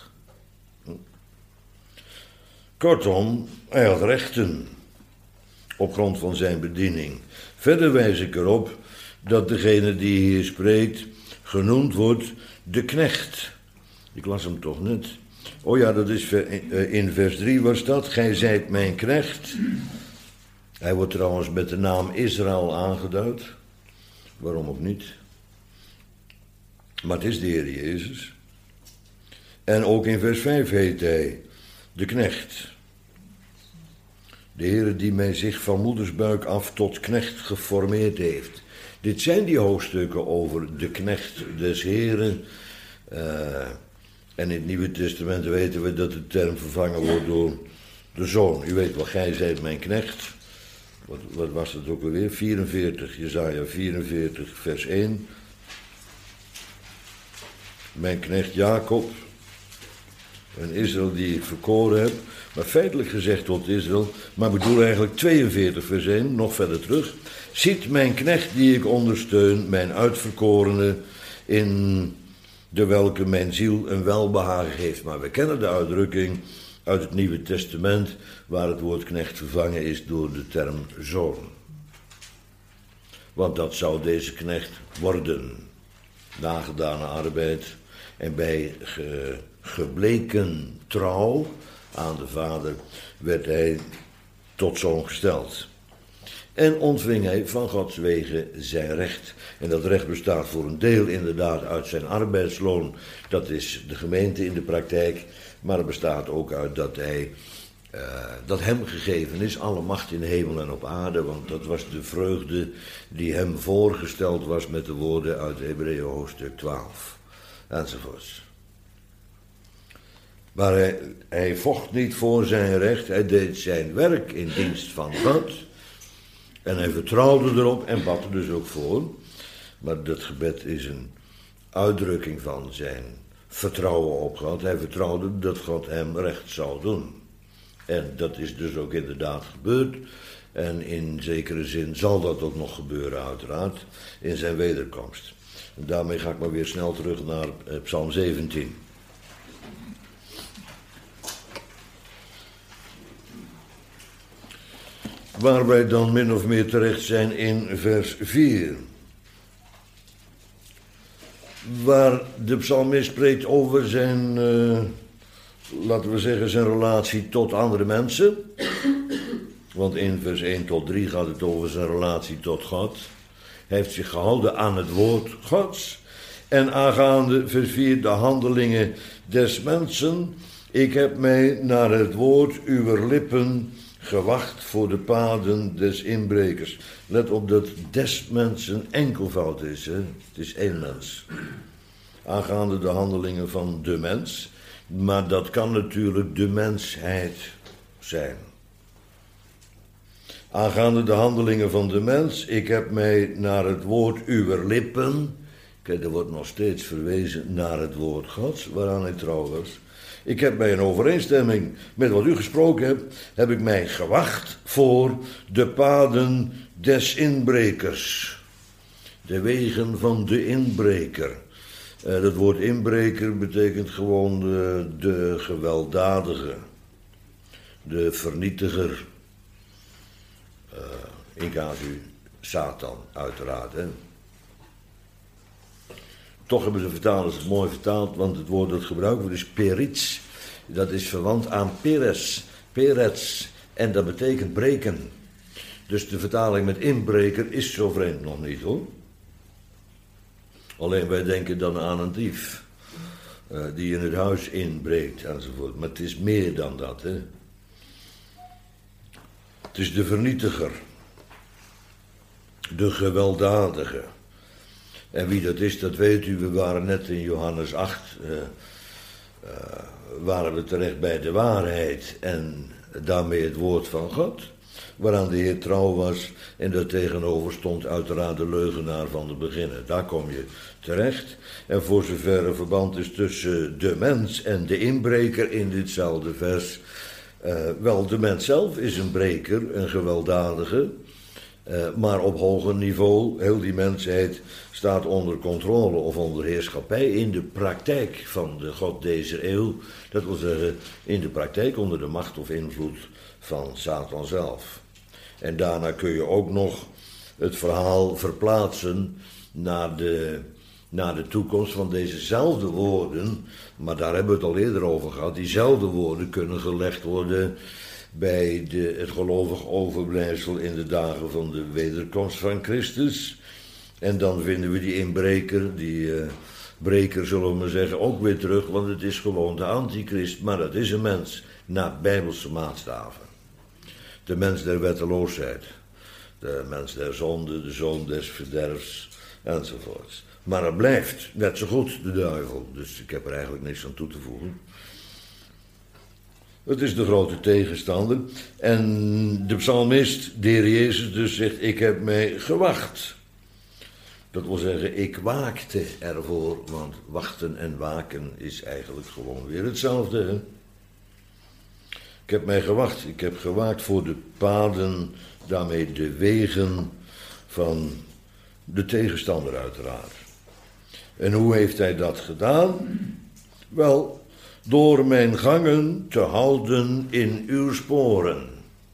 Kortom, hij had rechten op grond van zijn bediening. Verder wijs ik erop dat degene die hier spreekt genoemd wordt de knecht. Ik las hem toch net. Oh ja, dat is in vers drie was dat. Gij zijt mijn knecht. Hij wordt trouwens met de naam Israël aangeduid. Waarom ook niet? Maar het is de Heer Jezus. En ook in vers vijf heet hij de knecht. De Heere die mij zich van moedersbuik af tot knecht geformeerd heeft. Dit zijn die hoofdstukken over de knecht des Heeren. Uh, en in het Nieuwe Testament weten we dat de term vervangen wordt door de zoon. U weet wel, gij zijt mijn knecht. Wat, wat was dat ook alweer? vierenveertig, Jesaja vierenveertig, vers één. Mijn knecht Jacob. En Israël die ik verkoren heb. Maar feitelijk gezegd tot Israël, maar ik bedoel eigenlijk tweeënveertig vers één, nog verder terug. Ziet mijn knecht die ik ondersteun, mijn uitverkorene, in de welke mijn ziel een welbehagen heeft. Maar we kennen de uitdrukking uit het Nieuwe Testament, waar het woord knecht vervangen is door de term zoon. Want dat zou deze knecht worden. Nagedane arbeid en bij ge, gebleken trouw aan de Vader werd hij tot zoon gesteld. En ontving hij van Gods wegen zijn recht. En dat recht bestaat voor een deel inderdaad uit zijn arbeidsloon. Dat is de gemeente in de praktijk. Maar het bestaat ook uit dat hij... Uh, dat hem gegeven is, alle macht in de hemel en op aarde, want dat was de vreugde die hem voorgesteld was met de woorden uit Hebreeën hoofdstuk twaalf, enzovoorts. Maar hij, hij vocht niet voor zijn recht, hij deed zijn werk in dienst van God, en hij vertrouwde erop en bad er dus ook voor, maar dat gebed is een uitdrukking van zijn vertrouwen op God. Hij vertrouwde dat God hem recht zou doen. En dat is dus ook inderdaad gebeurd. En in zekere zin zal dat ook nog gebeuren uiteraard in zijn wederkomst. En daarmee ga ik maar weer snel terug naar eh, Psalm zeventien. Waar wij dan min of meer terecht zijn in vers vier. Waar de psalmist spreekt over zijn... Uh, laten we zeggen, zijn relatie tot andere mensen. Want in vers één tot drie gaat het over zijn relatie tot God. Hij heeft zich gehouden aan het woord Gods. En aangaande vers vier, de handelingen des mensen. Ik heb mij naar het woord uwer lippen gewacht voor de paden des inbrekers. Let op dat des mensen enkelvoud is. Hè? Het is één mens. Aangaande de handelingen van de mens. Maar dat kan natuurlijk de mensheid zijn. Aangaande de handelingen van de mens, ik heb mij naar het woord uwer lippen, kijk, er wordt nog steeds verwezen naar het woord Gods, waaraan hij trouw was. Ik heb mij in overeenstemming met wat u gesproken hebt, heb ik mij gewacht voor de paden des inbrekers. De wegen van de inbreker. Uh, dat woord inbreker betekent gewoon de, de gewelddadige, de vernietiger, uh, in casu Satan uiteraard. Hè. Toch hebben de vertalers het mooi vertaald, want het woord dat gebruikt wordt is perits. Dat is verwant aan peres, perets, en dat betekent breken. Dus de vertaling met inbreker is zo vreemd nog niet hoor. Alleen wij denken dan aan een dief, uh, die in het huis inbreekt enzovoort. Maar het is meer dan dat, hè. Het is de vernietiger, de gewelddadige. En wie dat is, dat weet u. We waren net in Johannes acht, uh, uh, waren we terecht bij de waarheid en daarmee het woord van God. Waaraan de Heer trouw was en daar tegenover stond uiteraard de leugenaar van de beginnen. Daar kom je terecht. En voor zover er verband is tussen de mens en de inbreker in ditzelfde vers. Uh, wel, de mens zelf is een breker, een gewelddadige. Uh, maar op hoger niveau, heel die mensheid staat onder controle of onder heerschappij in de praktijk van de God deze eeuw. Dat wil zeggen, in de praktijk onder de macht of invloed van Satan zelf. En daarna kun je ook nog het verhaal verplaatsen naar de, naar de toekomst van dezezelfde woorden. Maar daar hebben we het al eerder over gehad. Diezelfde woorden kunnen gelegd worden bij de, het gelovig overblijfsel in de dagen van de wederkomst van Christus. En dan vinden we die inbreker, die uh, breker zullen we maar zeggen, ook weer terug. Want het is gewoon de antichrist, maar dat is een mens naar bijbelse maatstaven. De mens der wetteloosheid, de mens der zonde, de zoon des verderfs, enzovoorts. Maar het blijft net zo goed de duivel, dus ik heb er eigenlijk niks aan toe te voegen. Het is de grote tegenstander. En de psalmist, de Heer Jezus dus, zegt, ik heb mij gewacht. Dat wil zeggen, ik waakte ervoor, want wachten en waken is eigenlijk gewoon weer hetzelfde, hè? Ik heb mij gewacht, ik heb gewaakt voor de paden, daarmee de wegen van de tegenstander uiteraard. En hoe heeft hij dat gedaan? Wel, door mijn gangen te houden in uw sporen.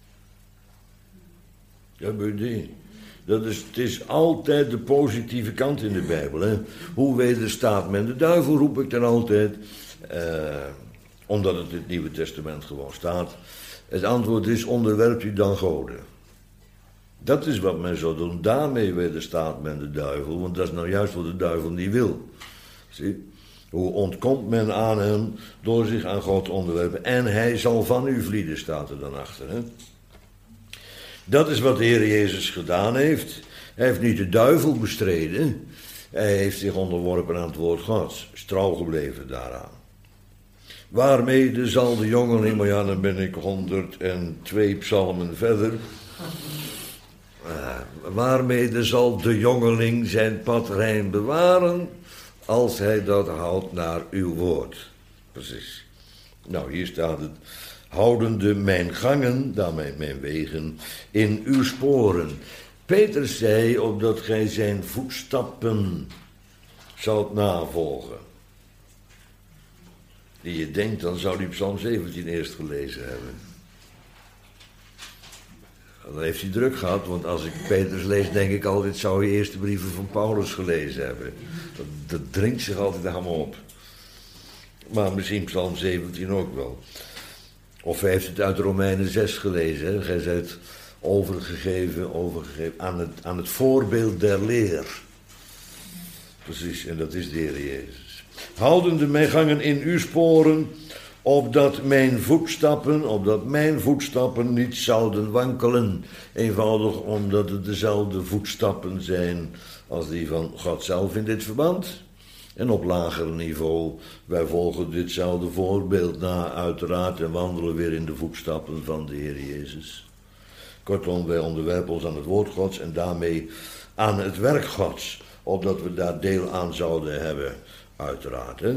Ja, die. Dat is, het is altijd de positieve kant in de Bijbel. Hè? Hoe wederstaat men de duivel, roep ik dan altijd. Uh, omdat het in het Nieuwe Testament gewoon staat. Het antwoord is, onderwerpt u dan goden. Dat is wat men zou doen. Daarmee wederstaat men de duivel, want dat is nou juist wat de duivel niet wil. Zie? Hoe ontkomt men aan hem? Door zich aan God te onderwerpen. En hij zal van u vlieden, staat er dan achter. Hè? Dat is wat de Heer Jezus gedaan heeft. Hij heeft niet de duivel bestreden. Hij heeft zich onderworpen aan het woord Gods. Is trouw gebleven daaraan. Waarmede zal de jongeling, maar ja, dan ben ik honderdtwee psalmen verder. Uh, waarmede zal de jongeling zijn pad rein bewaren, als hij dat houdt naar uw woord. Precies. Nou, hier staat het. Houdende mijn gangen, daarmee mijn wegen, in uw sporen. Petrus zei, opdat gij zijn voetstappen zoudt navolgen. Die je denkt, dan zou die Psalm zeventien eerst gelezen hebben. Dan heeft hij druk gehad, want als ik Petrus lees, denk ik altijd, zou je eerst de brieven van Paulus gelezen hebben. Dat, dat dringt zich altijd helemaal op. Maar misschien Psalm zeventien ook wel. Of hij heeft het uit Romeinen zes gelezen. Hè? Gij zijt overgegeven, overgegeven aan het, aan het voorbeeld der leer. Precies, en dat is de Heer Jezus. Houdende mijn gangen in uw sporen, opdat mijn voetstappen, opdat mijn voetstappen niet zouden wankelen. Eenvoudig omdat het dezelfde voetstappen zijn als die van God zelf in dit verband. En op lager niveau, wij volgen ditzelfde voorbeeld na uiteraard en wandelen weer in de voetstappen van de Heer Jezus. Kortom, wij onderwerpen ons aan het woord Gods en daarmee aan het werk Gods, opdat we daar deel aan zouden hebben, uiteraard. Hè?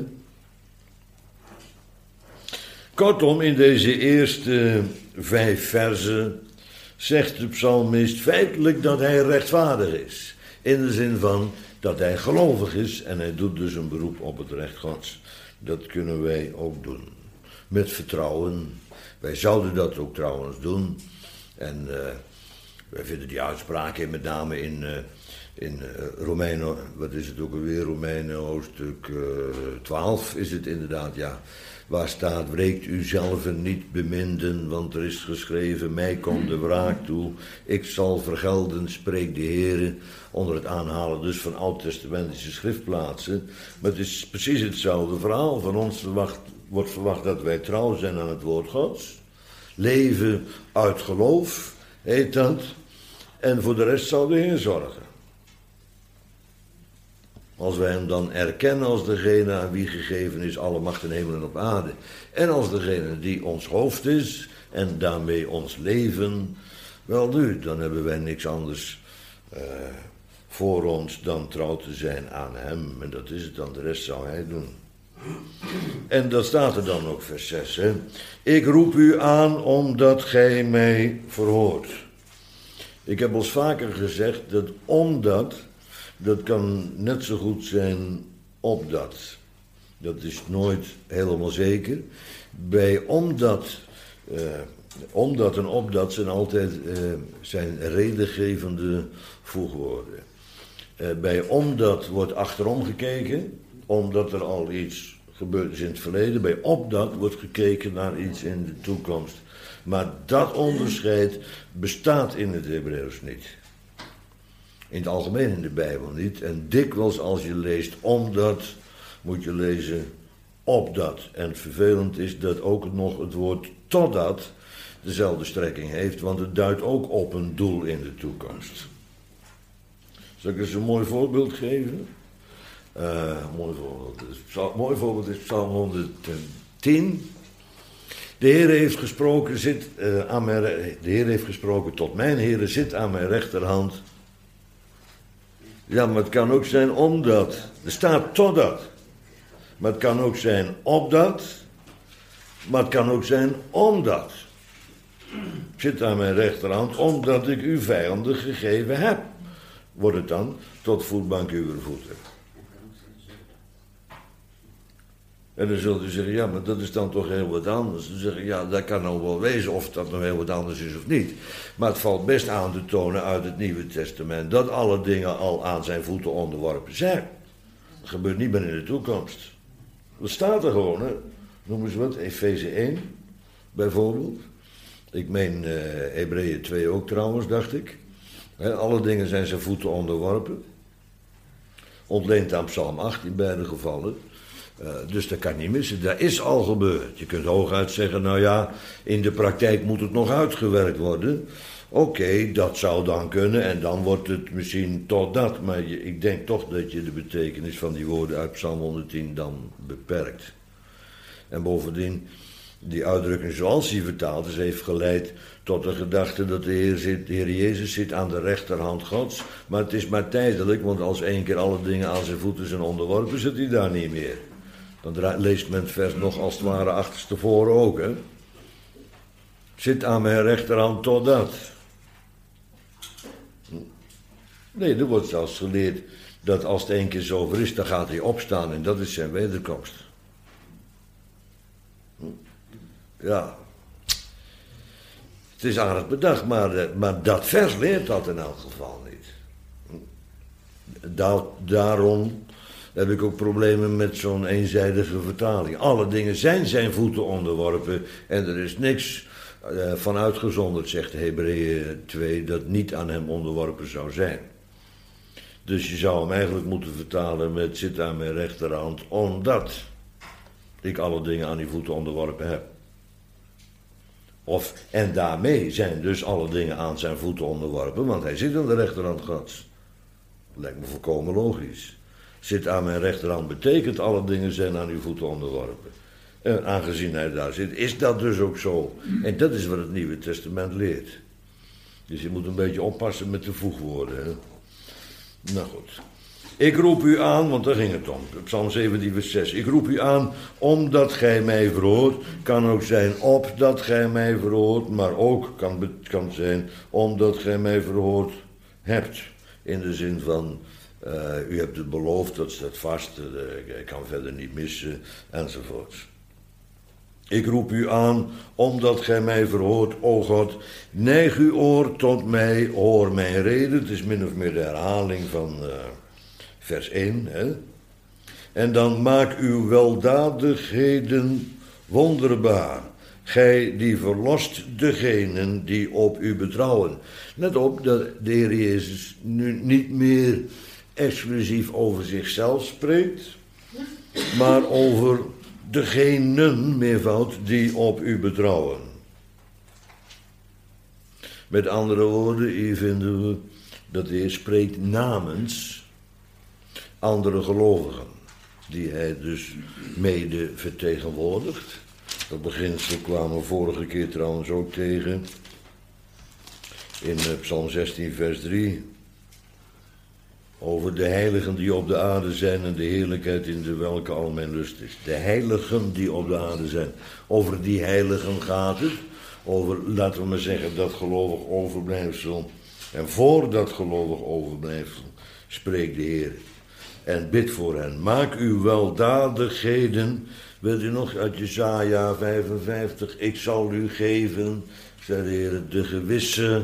Kortom, in deze eerste vijf verzen zegt de psalmist feitelijk dat hij rechtvaardig is. In de zin van dat hij gelovig is en hij doet dus een beroep op het recht Gods. Dat kunnen wij ook doen. Met vertrouwen. Wij zouden dat ook trouwens doen. En uh, wij vinden die uitspraken met name in, uh, in uh, Romeinen, wat is het ook alweer, Romeinen hoofdstuk uh, twaalf is het inderdaad, ja. Waar staat, wreekt u zelf niet beminden, want er is geschreven, mij komt de wraak toe, ik zal vergelden, spreekt de Heere, onder het aanhalen dus van oud-testamentische schriftplaatsen. Maar het is precies hetzelfde verhaal. Van ons verwacht, wordt verwacht dat wij trouw zijn aan het woord Gods. Leven uit geloof, heet dat. En voor de rest zal de Heer zorgen. Als wij hem dan erkennen als degene aan wie gegeven is alle macht in hemel en op aarde. En als degene die ons hoofd is en daarmee ons leven. Wel nu, dan hebben wij niks anders uh, voor ons dan trouw te zijn aan hem. En dat is het dan, de rest zal hij doen. En dat staat er dan ook, vers zes. Hè? Ik roep u aan omdat gij mij verhoort. Ik heb al vaker gezegd dat omdat, dat kan net zo goed zijn opdat. Dat is nooit helemaal zeker. Bij omdat, uh, omdat en opdat zijn altijd uh, zijn redengevende voegwoorden. Uh, bij omdat wordt achterom gekeken, omdat er al iets gebeurd is in het verleden. Bij opdat wordt gekeken naar iets in de toekomst. Maar dat onderscheid bestaat in het Hebreeuws niet. In het algemeen in de Bijbel niet. En dikwijls als je leest omdat, moet je lezen opdat. En vervelend is dat ook nog het woord totdat dezelfde strekking heeft, want het duidt ook op een doel in de toekomst. Zal ik eens een mooi voorbeeld geven? Uh, mooi voorbeeld. Een mooi voorbeeld is Psalm honderdtien. De Heer heeft gesproken, zit, uh, aan mijn, de Heer heeft gesproken tot mijn Heer, zit aan mijn rechterhand. Ja, maar het kan ook zijn omdat. Er staat totdat. Maar het kan ook zijn opdat. Maar het kan ook zijn omdat. Ik zit aan mijn rechterhand omdat ik uw vijanden gegeven heb. Wordt het dan tot voetbank uw voeten. En dan zult u zeggen, ja, maar dat is dan toch heel wat anders. Dan zeggen, ja, dat kan nou wel wezen of dat nog heel wat anders is of niet. Maar het valt best aan te tonen uit het Nieuwe Testament dat alle dingen al aan zijn voeten onderworpen zijn. Dat gebeurt niet meer in de toekomst. Dat staat er gewoon, hè. Noem eens wat, Efeze één, bijvoorbeeld. Ik meen uh, Hebreeën twee ook trouwens, dacht ik. He, alle dingen zijn zijn voeten onderworpen. Ontleend aan Psalm acht in beide gevallen. Uh, dus dat kan niet missen. Dat is al gebeurd. Je kunt hooguit zeggen, nou ja, in de praktijk moet het nog uitgewerkt worden. Oké, okay, dat zou dan kunnen en dan wordt het misschien tot dat. Maar je, ik denk toch dat je de betekenis van die woorden uit Psalm honderdtien dan beperkt. En bovendien, die uitdrukking zoals hij vertaald is, heeft geleid tot de gedachte dat de Heer, zit, de Heer Jezus zit aan de rechterhand Gods. Maar het is maar tijdelijk, want als één keer alle dingen aan zijn voeten zijn onderworpen, zit hij daar niet meer. Dan leest men het vers nog als het ware achterstevoren ook, hè. Zit aan mijn rechterhand totdat. Nee, er wordt zelfs geleerd dat als het één keer zover is, dan gaat hij opstaan en dat is zijn wederkomst. Ja. Het is aardig bedacht, maar, maar dat vers leert dat in elk geval niet. Da- daarom heb ik ook problemen met zo'n eenzijdige vertaling. Alle dingen zijn zijn voeten onderworpen en er is niks uh, van uitgezonderd, zegt Hebreeën twee, dat niet aan hem onderworpen zou zijn. Dus je zou hem eigenlijk moeten vertalen met zit aan mijn rechterhand, omdat ik alle dingen aan die voeten onderworpen heb. Of, en daarmee zijn dus alle dingen aan zijn voeten onderworpen, want hij zit aan de rechterhand Gods. Lijkt me volkomen logisch. Zit aan mijn rechterhand betekent alle dingen zijn aan uw voeten onderworpen. En aangezien hij daar zit, is dat dus ook zo. En dat is wat het Nieuwe Testament leert. Dus je moet een beetje oppassen met de voegwoorden. Hè? Nou goed. Ik roep u aan, want daar ging het om. Psalm zeventien vers zes. Ik roep u aan omdat gij mij verhoort. Kan ook zijn opdat gij mij verhoort. Maar ook kan, kan zijn omdat gij mij verhoord hebt. In de zin van, uh, u hebt het beloofd, dat staat vast. Uh, ik kan verder niet missen, enzovoorts. Ik roep u aan, omdat gij mij verhoort, o God, neig uw oor tot mij, hoor mijn reden. Het is min of meer de herhaling van uh, vers één. Hè? En dan maak uw weldadigheden wonderbaar. Gij die verlost degenen die op u betrouwen. Let op dat de Heer Jezus nu niet meer exclusief over zichzelf spreekt, maar over degenen, meervoud, die op u betrouwen. Met andere woorden, hier vinden we dat de Heer spreekt namens andere gelovigen, die hij dus mede vertegenwoordigt. Dat beginsel kwamen we vorige keer trouwens ook tegen in Psalm zestien vers drie. Over de heiligen die op de aarde zijn en de heerlijkheid in de welke al mijn lust is. De heiligen die op de aarde zijn. Over die heiligen gaat het. Over, laten we maar zeggen, dat gelovig overblijfsel. En voor dat gelovig overblijfsel spreekt de Heer. En bid voor hen. Maak uw weldadigheden. Wilt u nog uit Jesaja vijfenvijftig. Ik zal u geven, zei de Heer, de gewisse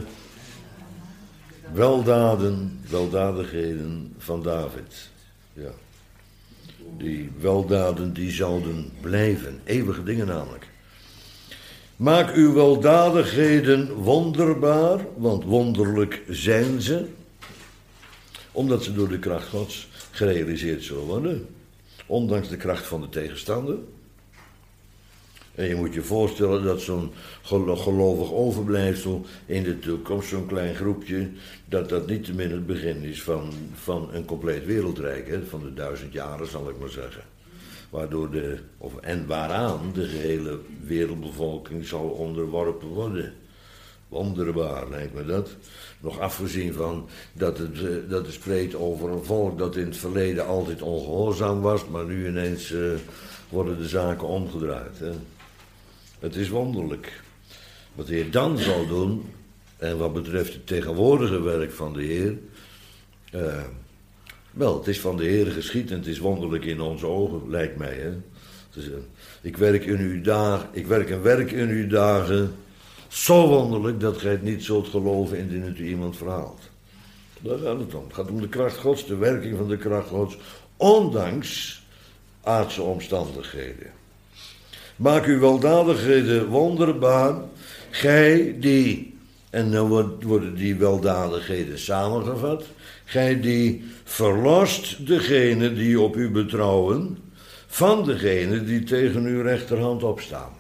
weldaden, weldadigheden van David. Ja. Die weldaden die zouden blijven. Eeuwige dingen namelijk. Maak uw weldadigheden wonderbaar, want wonderlijk zijn ze. Omdat ze door de kracht Gods gerealiseerd zullen worden. Ondanks de kracht van de tegenstander. En je moet je voorstellen dat zo'n gelovig overblijfsel in de toekomst, zo'n klein groepje, dat dat niet te min het begin is van, van een compleet wereldrijk, hè, van de duizend jaren zal ik maar zeggen. Waardoor de, of, en waaraan de gehele wereldbevolking zal onderworpen worden. Wonderbaar lijkt me dat. Nog afgezien van dat het, dat het spreekt over een volk dat in het verleden altijd ongehoorzaam was, maar nu ineens uh, worden de zaken omgedraaid. Hè. Het is wonderlijk. Wat de Heer dan zal doen, en wat betreft het tegenwoordige werk van de Heer, uh, wel, het is van de Heer geschied en het is wonderlijk in onze ogen, lijkt mij. Hè. Dus, uh, ik, werk in uw dagen, ik werk een werk in uw dagen, zo wonderlijk dat gij het niet zult geloven indien het u iemand verhaalt. Daar gaat het om. Het gaat om de kracht Gods, de werking van de kracht Gods, ondanks aardse omstandigheden. Maak uw weldadigheden wonderbaar, gij die En dan worden die weldadigheden samengevat. Gij die verlost degene die op u betrouwen, van degene die tegen uw rechterhand opstaan.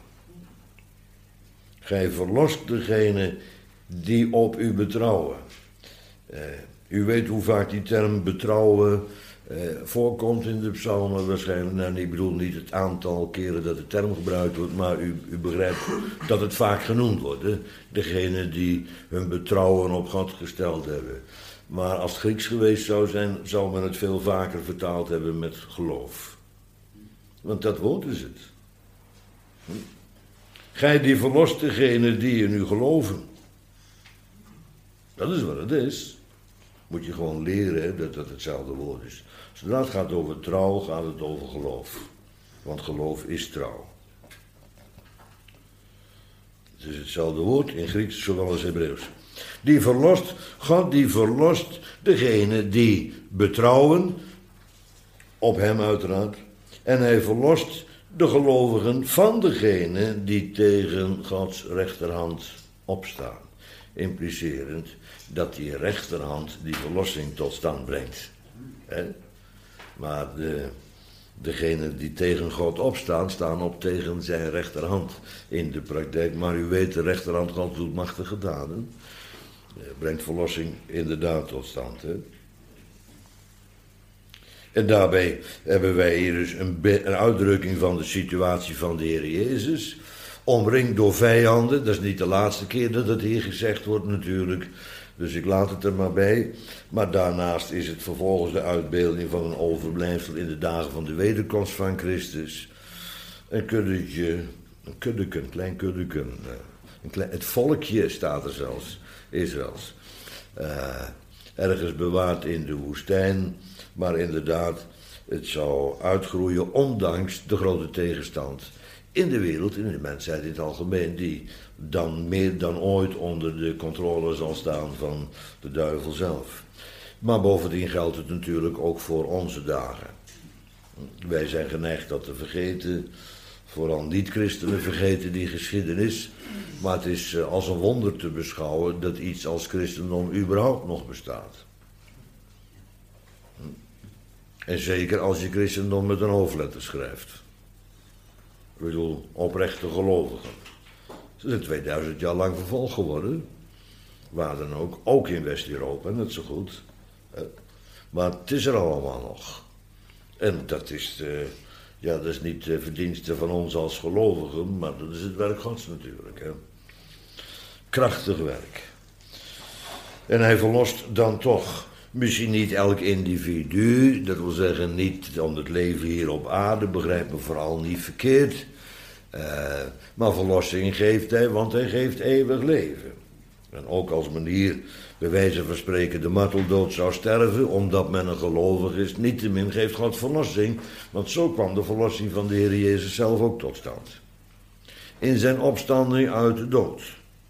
Gij verlost degene die op u betrouwen. Uh, u weet hoe vaak die term betrouwen uh, voorkomt in de psalmen waarschijnlijk. Nou, ik bedoel niet het aantal keren dat de term gebruikt wordt, maar u, u begrijpt dat het vaak genoemd wordt. Hè? Degene die hun betrouwen op God gesteld hebben. Maar als het Grieks geweest zou zijn, zou men het veel vaker vertaald hebben met geloof. Want dat woord is het. Hm? Gij die verlost degene die in u geloven. Dat is wat het is. Moet je gewoon leren, hè, dat dat hetzelfde woord is. Zodra het gaat over trouw, gaat het over geloof. Want geloof is trouw. Het is hetzelfde woord in Grieks zowel als Hebreeuws. Die verlost, God die verlost degene die betrouwen, op hem uiteraard. En hij verlost de gelovigen van degene die tegen Gods rechterhand opstaan. Implicerend dat die rechterhand die verlossing tot stand brengt. He? Maar de, degenen die tegen God opstaan, staan op tegen zijn rechterhand in de praktijk. Maar u weet, de rechterhand God doet machtige daden. Brengt verlossing inderdaad tot stand. He? En daarbij hebben wij hier dus een, be- een uitdrukking van de situatie van de Heer Jezus. Omringd door vijanden, dat is niet de laatste keer dat het hier gezegd wordt natuurlijk. Dus ik laat het er maar bij. Maar daarnaast is het vervolgens de uitbeelding van een overblijfsel in de dagen van de wederkomst van Christus. Een kuddetje, een kuddeken, een klein kuddeken. Een klein, het volkje staat er zelfs, Israëls. Uh, ergens bewaard in de woestijn. Maar inderdaad, het zou uitgroeien ondanks de grote tegenstand in de wereld, in de mensheid in het algemeen, die dan meer dan ooit onder de controle zal staan van de duivel zelf. Maar bovendien geldt het natuurlijk ook voor onze dagen. Wij zijn geneigd dat te vergeten, vooral niet-christenen vergeten die geschiedenis, maar het is als een wonder te beschouwen dat iets als christendom überhaupt nog bestaat. En zeker als je christendom met een hoofdletter schrijft. Ik bedoel, oprechte gelovigen. Ze zijn tweeduizend jaar lang vervolgd geworden. Waar dan ook, ook in West-Europa, net zo goed. Maar het is er allemaal nog. En dat is, uh, ja, dat is niet de verdienste van ons als gelovigen, maar dat is het werk Gods natuurlijk. Hè. Krachtig werk. En hij verlost dan toch misschien niet elk individu, dat wil zeggen niet om het leven hier op aarde, begrijp me vooral niet verkeerd. Uh, maar verlossing geeft hij, want hij geeft eeuwig leven. En ook als men hier, bij wijze van spreken, de marteldood zou sterven, omdat men een gelovig is, niettemin geeft God verlossing, want zo kwam de verlossing van de Heer Jezus zelf ook tot stand. In zijn opstanding uit de dood.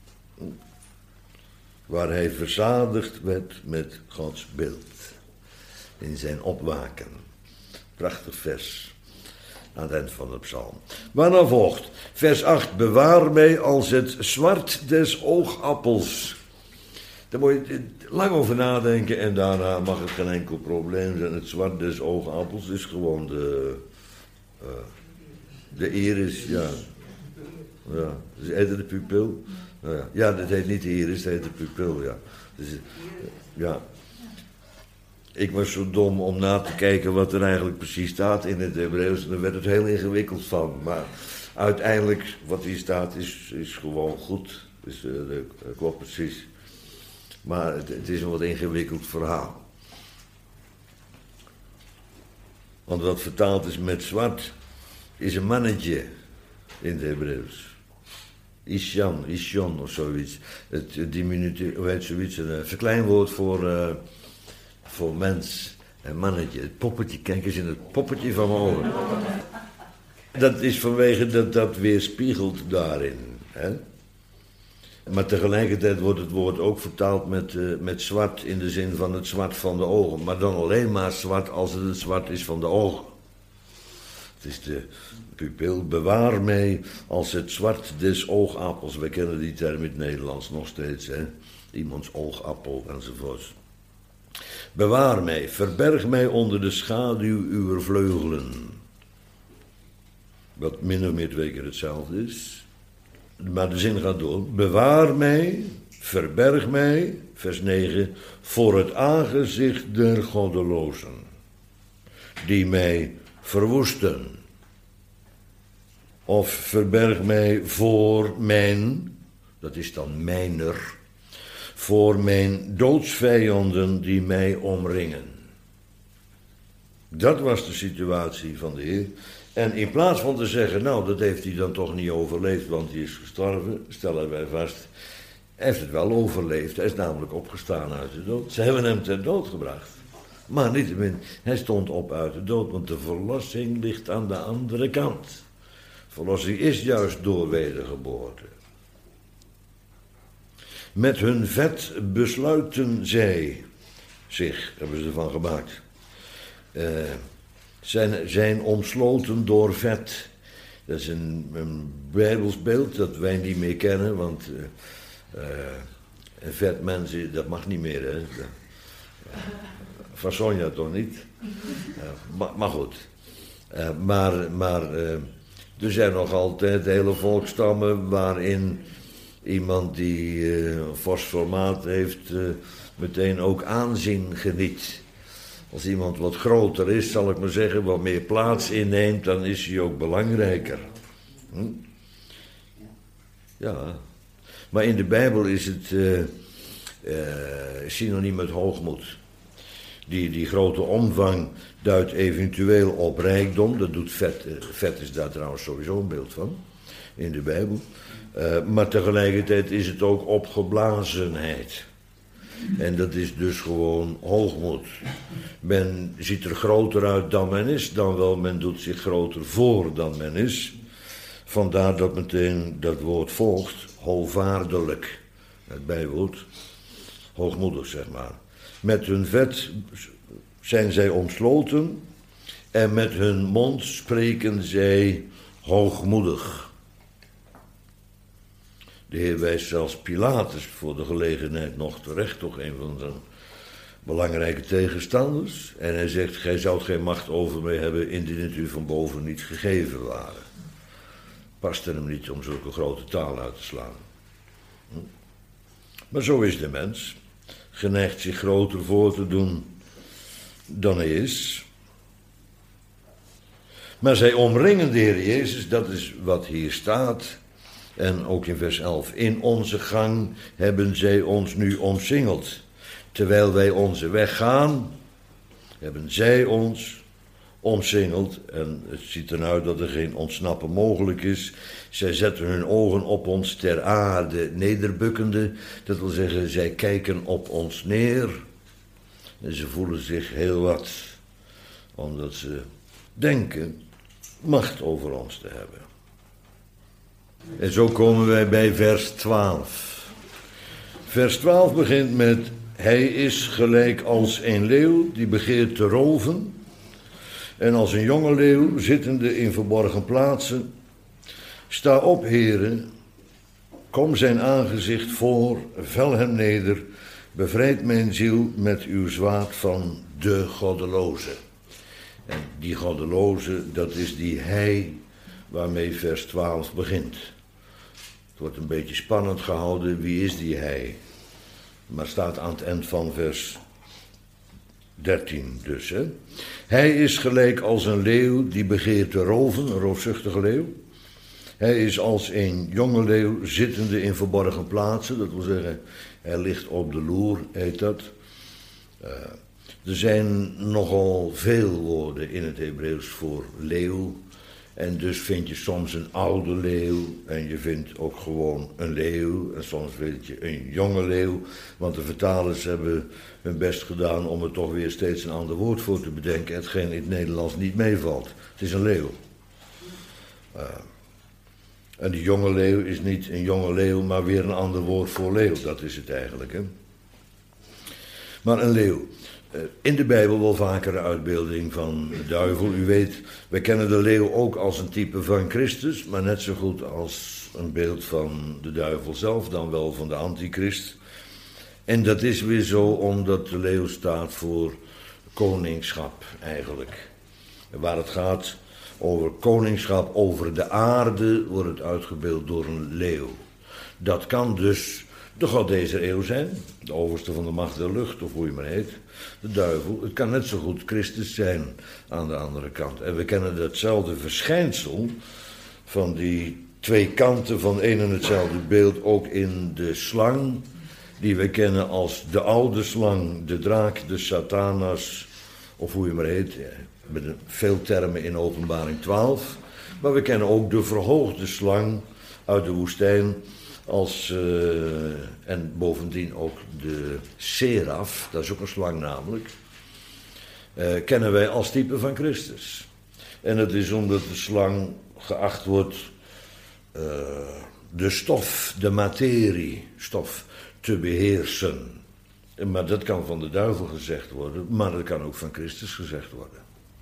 Waar hij verzadigd werd met Gods beeld. In zijn opwaken. Prachtig vers. Aan het eind van de psalm. Maar dan volgt. Vers acht. Bewaar mij als het zwart des oogappels. Daar moet je lang over nadenken. En daarna mag het geen enkel probleem zijn. Het zwart des oogappels is gewoon de... Uh, de iris, ja. Ja. Heet het de pupil? Ja, ja, dat heet niet de iris, dat heet de pupil, ja. Dus, ja. Ik was zo dom om na te kijken wat er eigenlijk precies staat in het Hebreeuws. En daar werd het heel ingewikkeld van. Maar uiteindelijk, wat hier staat, is, is gewoon goed. Dus, uh, dat klopt precies. Maar het, het is een wat ingewikkeld verhaal. Want wat vertaald is met zwart, is een mannetje in het Hebreeuws. Isjan, Isjon of zoiets. Het diminutie, hoe heet zoiets, een verkleinwoord voor, uh, voor mens en mannetje. Het poppetje, kijk eens in het poppetje van mijn ogen. Dat is vanwege dat dat weerspiegelt daarin. Hè? Maar tegelijkertijd wordt het woord ook vertaald met, uh, met zwart in de zin van het zwart van de ogen. Maar dan alleen maar zwart als het het zwart is van de ogen. Het is de pupil. Bewaar mij als het zwart des oogappels. We kennen die term in het Nederlands nog steeds, hè. Iemands oogappel enzovoort. Bewaar mij, verberg mij onder de schaduw uw vleugelen. Wat min of meer twee keer hetzelfde is. Maar de zin gaat door. Bewaar mij, verberg mij, vers negen, voor het aangezicht der goddelozen, die mij verwoesten. Of verberg mij voor mijn, dat is dan mijner, voor mijn doodsvijanden die mij omringen. Dat was de situatie van de Heer. En in plaats van te zeggen, nou, dat heeft hij dan toch niet overleefd, want hij is gestorven, stellen wij vast, hij heeft het wel overleefd. Hij is namelijk opgestaan uit de dood. Ze hebben hem ter dood gebracht. Maar niettemin, hij stond op uit de dood, want de verlossing ligt aan de andere kant. Verlossing is juist door wedergeboorte. Met hun vet besluiten zij zich, hebben ze ervan gemaakt, uh, zijn, zijn omsloten door vet. Dat is een, een Bijbels beeld dat wij niet meer kennen, want uh, uh, een vet mens, dat mag niet meer, hè. Van Sonja toch niet? Uh, maar, maar goed. Uh, maar maar uh, er zijn nog altijd hele volkstammen waarin iemand die uh, een fors formaat heeft, uh, meteen ook aanzien geniet. Als iemand wat groter is, zal ik maar zeggen, wat meer plaats inneemt, dan is hij ook belangrijker. Hm? Ja. Maar in de Bijbel is het uh, uh, synoniem met hoogmoed. Die, die grote omvang duidt eventueel op rijkdom. Dat doet vet. Vet is daar trouwens sowieso een beeld van. In de Bijbel. Uh, maar tegelijkertijd is het ook opgeblazenheid. En dat is dus gewoon hoogmoed. Men ziet er groter uit dan men is. Dan wel, men doet zich groter voor dan men is. Vandaar dat meteen dat woord volgt. Hoogvaardelijk. Het bijwoord. Hoogmoedig, zeg maar. Met hun vet zijn zij omsloten en met hun mond spreken zij hoogmoedig. De Heer wijst zelfs Pilatus voor de gelegenheid nog terecht, toch een van zijn belangrijke tegenstanders. En hij zegt, gij zoudt geen macht over mij hebben indien het u van boven niet gegeven waren. Paste hem niet om zulke grote taal uit te slaan. Hm? Maar zo is de mens. Geneigd zich groter voor te doen dan hij is. Maar zij omringen de Heer Jezus, dat is wat hier staat. En ook in vers elf. In onze gang hebben zij ons nu omsingeld. Terwijl wij onze weg gaan, hebben zij ons omsingeld. En het ziet eruit dat er geen ontsnappen mogelijk is. Zij zetten hun ogen op ons ter aarde nederbukkende. Dat wil zeggen, zij kijken op ons neer. En ze voelen zich heel wat. Omdat ze denken macht over ons te hebben. En zo komen wij bij vers twaalf. Vers twaalf begint met: hij is gelijk als een leeuw die begeert te roven. En als een jonge leeuw, zittende in verborgen plaatsen. Sta op, heren, kom zijn aangezicht voor, vel hem neder, bevrijd mijn ziel met uw zwaard van de goddeloze. En die goddeloze, dat is die hij waarmee vers twaalf begint. Het wordt een beetje spannend gehouden, wie is die hij? Maar staat aan het eind van vers dertien dus. Hè? Hij is gelijk als een leeuw die begeert te roven, een roofzuchtige leeuw. Hij is als een jonge leeuw zittende in verborgen plaatsen. Dat wil zeggen, hij ligt op de loer, heet dat. Uh, er zijn nogal veel woorden in het Hebreeuws voor leeuw. En dus vind je soms een oude leeuw en je vindt ook gewoon een leeuw. En soms vind je een jonge leeuw. Want de vertalers hebben hun best gedaan om er toch weer steeds een ander woord voor te bedenken. Hetgeen in het Nederlands niet meevalt. Het is een leeuw. Uh, en die jonge leeuw is niet een jonge leeuw, maar weer een ander woord voor leeuw. Dat is het eigenlijk, hè. Maar een leeuw. In de Bijbel wel vaker een uitbeelding van de duivel. U weet, wij kennen de leeuw ook als een type van Christus, maar net zo goed als een beeld van de duivel zelf, dan wel van de antichrist. En dat is weer zo omdat de leeuw staat voor koningschap eigenlijk. En waar het gaat over koningschap over de aarde, wordt het uitgebeeld door een leeuw. Dat kan dus de god deze eeuw zijn, de overste van de macht der lucht, of hoe je maar heet, de duivel. Het kan net zo goed Christus zijn aan de andere kant. En we kennen datzelfde verschijnsel van die twee kanten van een en hetzelfde beeld ook in de slang, die we kennen als de oude slang, de draak, de Satanas, of hoe je maar heet, met veel termen in Openbaring twaalf. Maar we kennen ook de verhoogde slang uit de woestijn, als, uh, en bovendien ook de seraf, dat is ook een slang namelijk, uh, kennen wij als type van Christus. En het is omdat de slang geacht wordt uh, de stof, de materie, stof, te beheersen. Maar dat kan van de duivel gezegd worden, maar dat kan ook van Christus gezegd worden.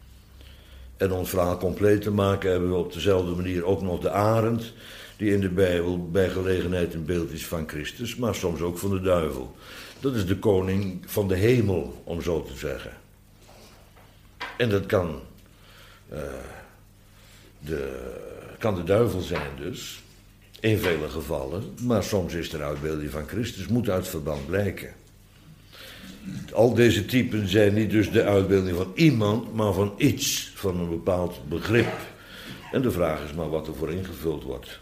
En om het verhaal compleet te maken hebben we op dezelfde manier ook nog de arend, die in de Bijbel bij gelegenheid een beeld is van Christus, maar soms ook van de duivel. Dat is de koning van de hemel, om zo te zeggen. En dat kan, uh, de, kan de duivel zijn dus, in vele gevallen, maar soms is er uitbeelding van Christus, moet uit verband blijken. Al deze typen zijn niet dus de uitbeelding van iemand, maar van iets, van een bepaald begrip. En de vraag is maar wat er voor ingevuld wordt.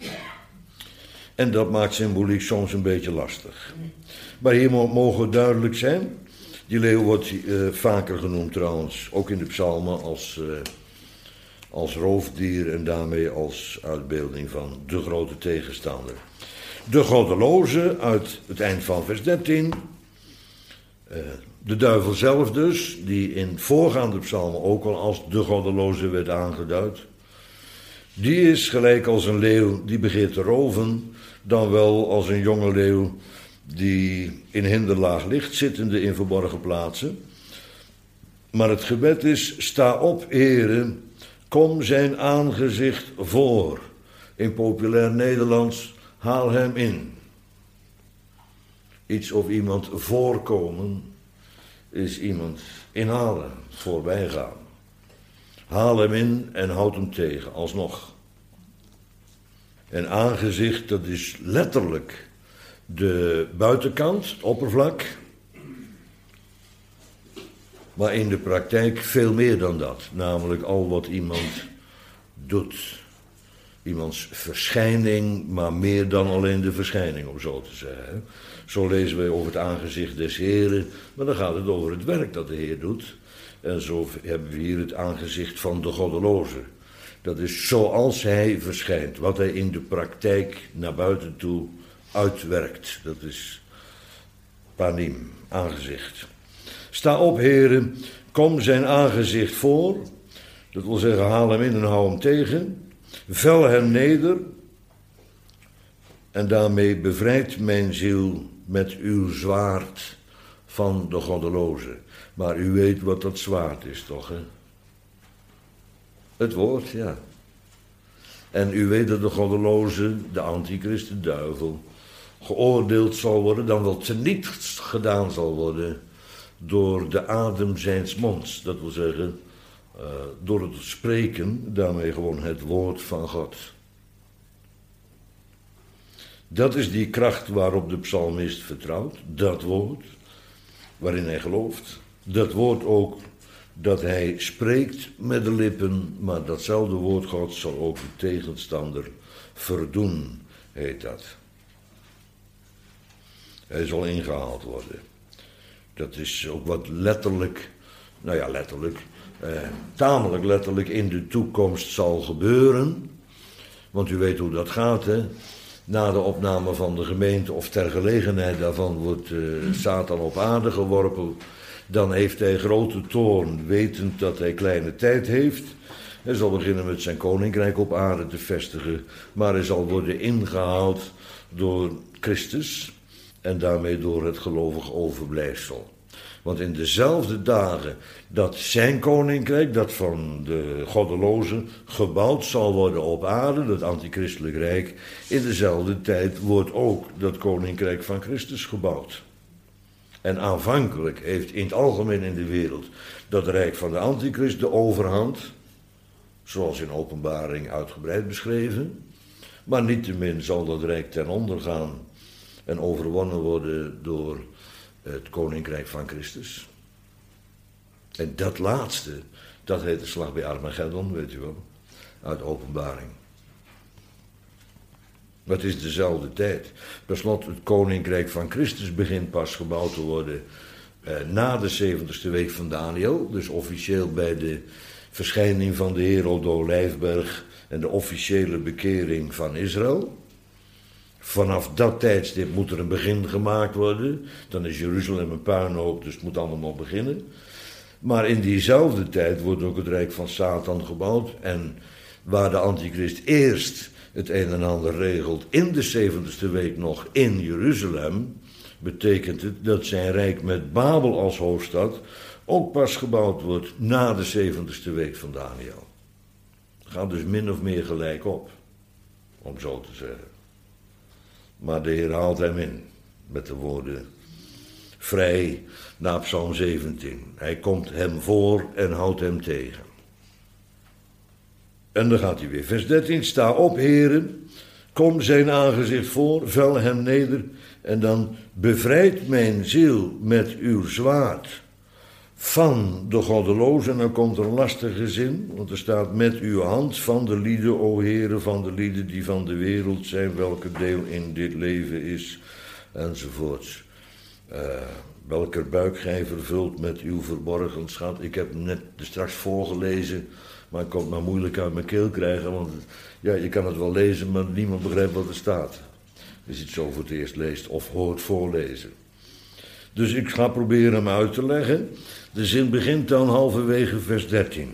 En dat maakt symboliek soms een beetje lastig. Maar hier mogen duidelijk zijn, die leeuw wordt uh, vaker genoemd trouwens, ook in de psalmen, als, uh, als roofdier en daarmee als uitbeelding van de grote tegenstander. De goddeloze uit het eind van vers dertien. Uh, de duivel zelf dus, die in voorgaande psalmen ook al als de goddeloze werd aangeduid. Die is gelijk als een leeuw die begeert te roven, dan wel als een jonge leeuw die in hinderlaag ligt, zittende in verborgen plaatsen. Maar het gebed is, sta op, Heere, kom zijn aangezicht voor. In populair Nederlands, haal hem in. Iets of iemand voorkomen is iemand inhalen, voorbijgaan. Haal hem in en houd hem tegen, alsnog. En aangezicht, dat is letterlijk de buitenkant, het oppervlak. Maar in de praktijk veel meer dan dat. Namelijk al wat iemand doet. Iemands verschijning, maar meer dan alleen de verschijning, om zo te zeggen. Zo lezen wij over het aangezicht des Heren, maar dan gaat het over het werk dat de Heer doet. En zo hebben we hier het aangezicht van de goddeloze. Dat is zoals hij verschijnt, wat hij in de praktijk naar buiten toe uitwerkt. Dat is panim, aangezicht. Sta op, heren, kom zijn aangezicht voor. Dat wil zeggen, haal hem in en hou hem tegen. Vel hem neder. En daarmee bevrijdt mijn ziel met uw zwaard van de goddeloze. Maar u weet wat dat zwaard is, toch, hè? Het woord, ja. En u weet dat de goddeloze, de antichrist, de duivel, geoordeeld zal worden, dan wel teniet gedaan zal worden door de adem zijns monds. Dat wil zeggen, uh, door het spreken, daarmee gewoon het woord van God. Dat is die kracht waarop de psalmist vertrouwt, dat woord, waarin hij gelooft. Dat woord ook dat hij spreekt met de lippen, maar datzelfde woord God zal ook de tegenstander verdoen, heet dat. Hij zal ingehaald worden. Dat is ook wat letterlijk, nou ja letterlijk, eh, tamelijk letterlijk in de toekomst zal gebeuren. Want u weet hoe dat gaat, hè. Na de opname van de gemeente of ter gelegenheid daarvan wordt eh, Satan op aarde geworpen. Dan heeft hij grote toorn, wetend dat hij kleine tijd heeft. Hij zal beginnen met zijn koninkrijk op aarde te vestigen. Maar hij zal worden ingehaald door Christus en daarmee door het gelovig overblijfsel. Want in dezelfde dagen dat zijn koninkrijk, dat van de goddelozen, gebouwd zal worden op aarde, dat antichristelijk rijk, in dezelfde tijd wordt ook dat koninkrijk van Christus gebouwd. En aanvankelijk heeft in het algemeen in de wereld dat rijk van de antichrist de overhand, zoals in Openbaring uitgebreid beschreven. Maar niettemin zal dat rijk ten onder gaan en overwonnen worden door het koninkrijk van Christus. En dat laatste, dat heet de slag bij Armageddon, weet u wel, uit Openbaring. Maar het is dezelfde tijd. Per slot, het koninkrijk van Christus begint pas gebouwd te worden eh, na de zeventigste week van Daniel. Dus officieel bij de verschijning van de Heer op de Olijfberg en de officiële bekering van Israël. Vanaf dat tijdstip moet er een begin gemaakt worden. Dan is Jeruzalem een puinhoop, dus het moet allemaal beginnen. Maar in diezelfde tijd wordt ook het rijk van Satan gebouwd. En waar de antichrist eerst het een en ander regelt in de zeventigste week nog in Jeruzalem, betekent het dat zijn rijk met Babel als hoofdstad ook pas gebouwd wordt na de zeventigste week van Daniel. Het gaat dus min of meer gelijk op, om zo te zeggen. Maar de Heer haalt hem in met de woorden vrij na Psalm zeventien. Hij komt hem voor en houdt hem tegen. En dan gaat hij weer, vers dertien. Sta op, heren, kom zijn aangezicht voor, vel hem neder en dan bevrijd mijn ziel met uw zwaard van de goddelozen. En dan komt er een lastige zin, want er staat met uw hand van de lieden, o heren, van de lieden die van de wereld zijn, welke deel in dit leven is, enzovoorts. Uh, welker buik gij vervult met uw verborgen schat. Ik heb hem net straks voorgelezen, maar ik kon het maar moeilijk uit mijn keel krijgen, want het, ja, je kan het wel lezen, maar niemand begrijpt wat er staat. Als je het zo voor het eerst leest of hoort voorlezen. Dus ik ga proberen hem uit te leggen. De zin begint dan halverwege vers dertien.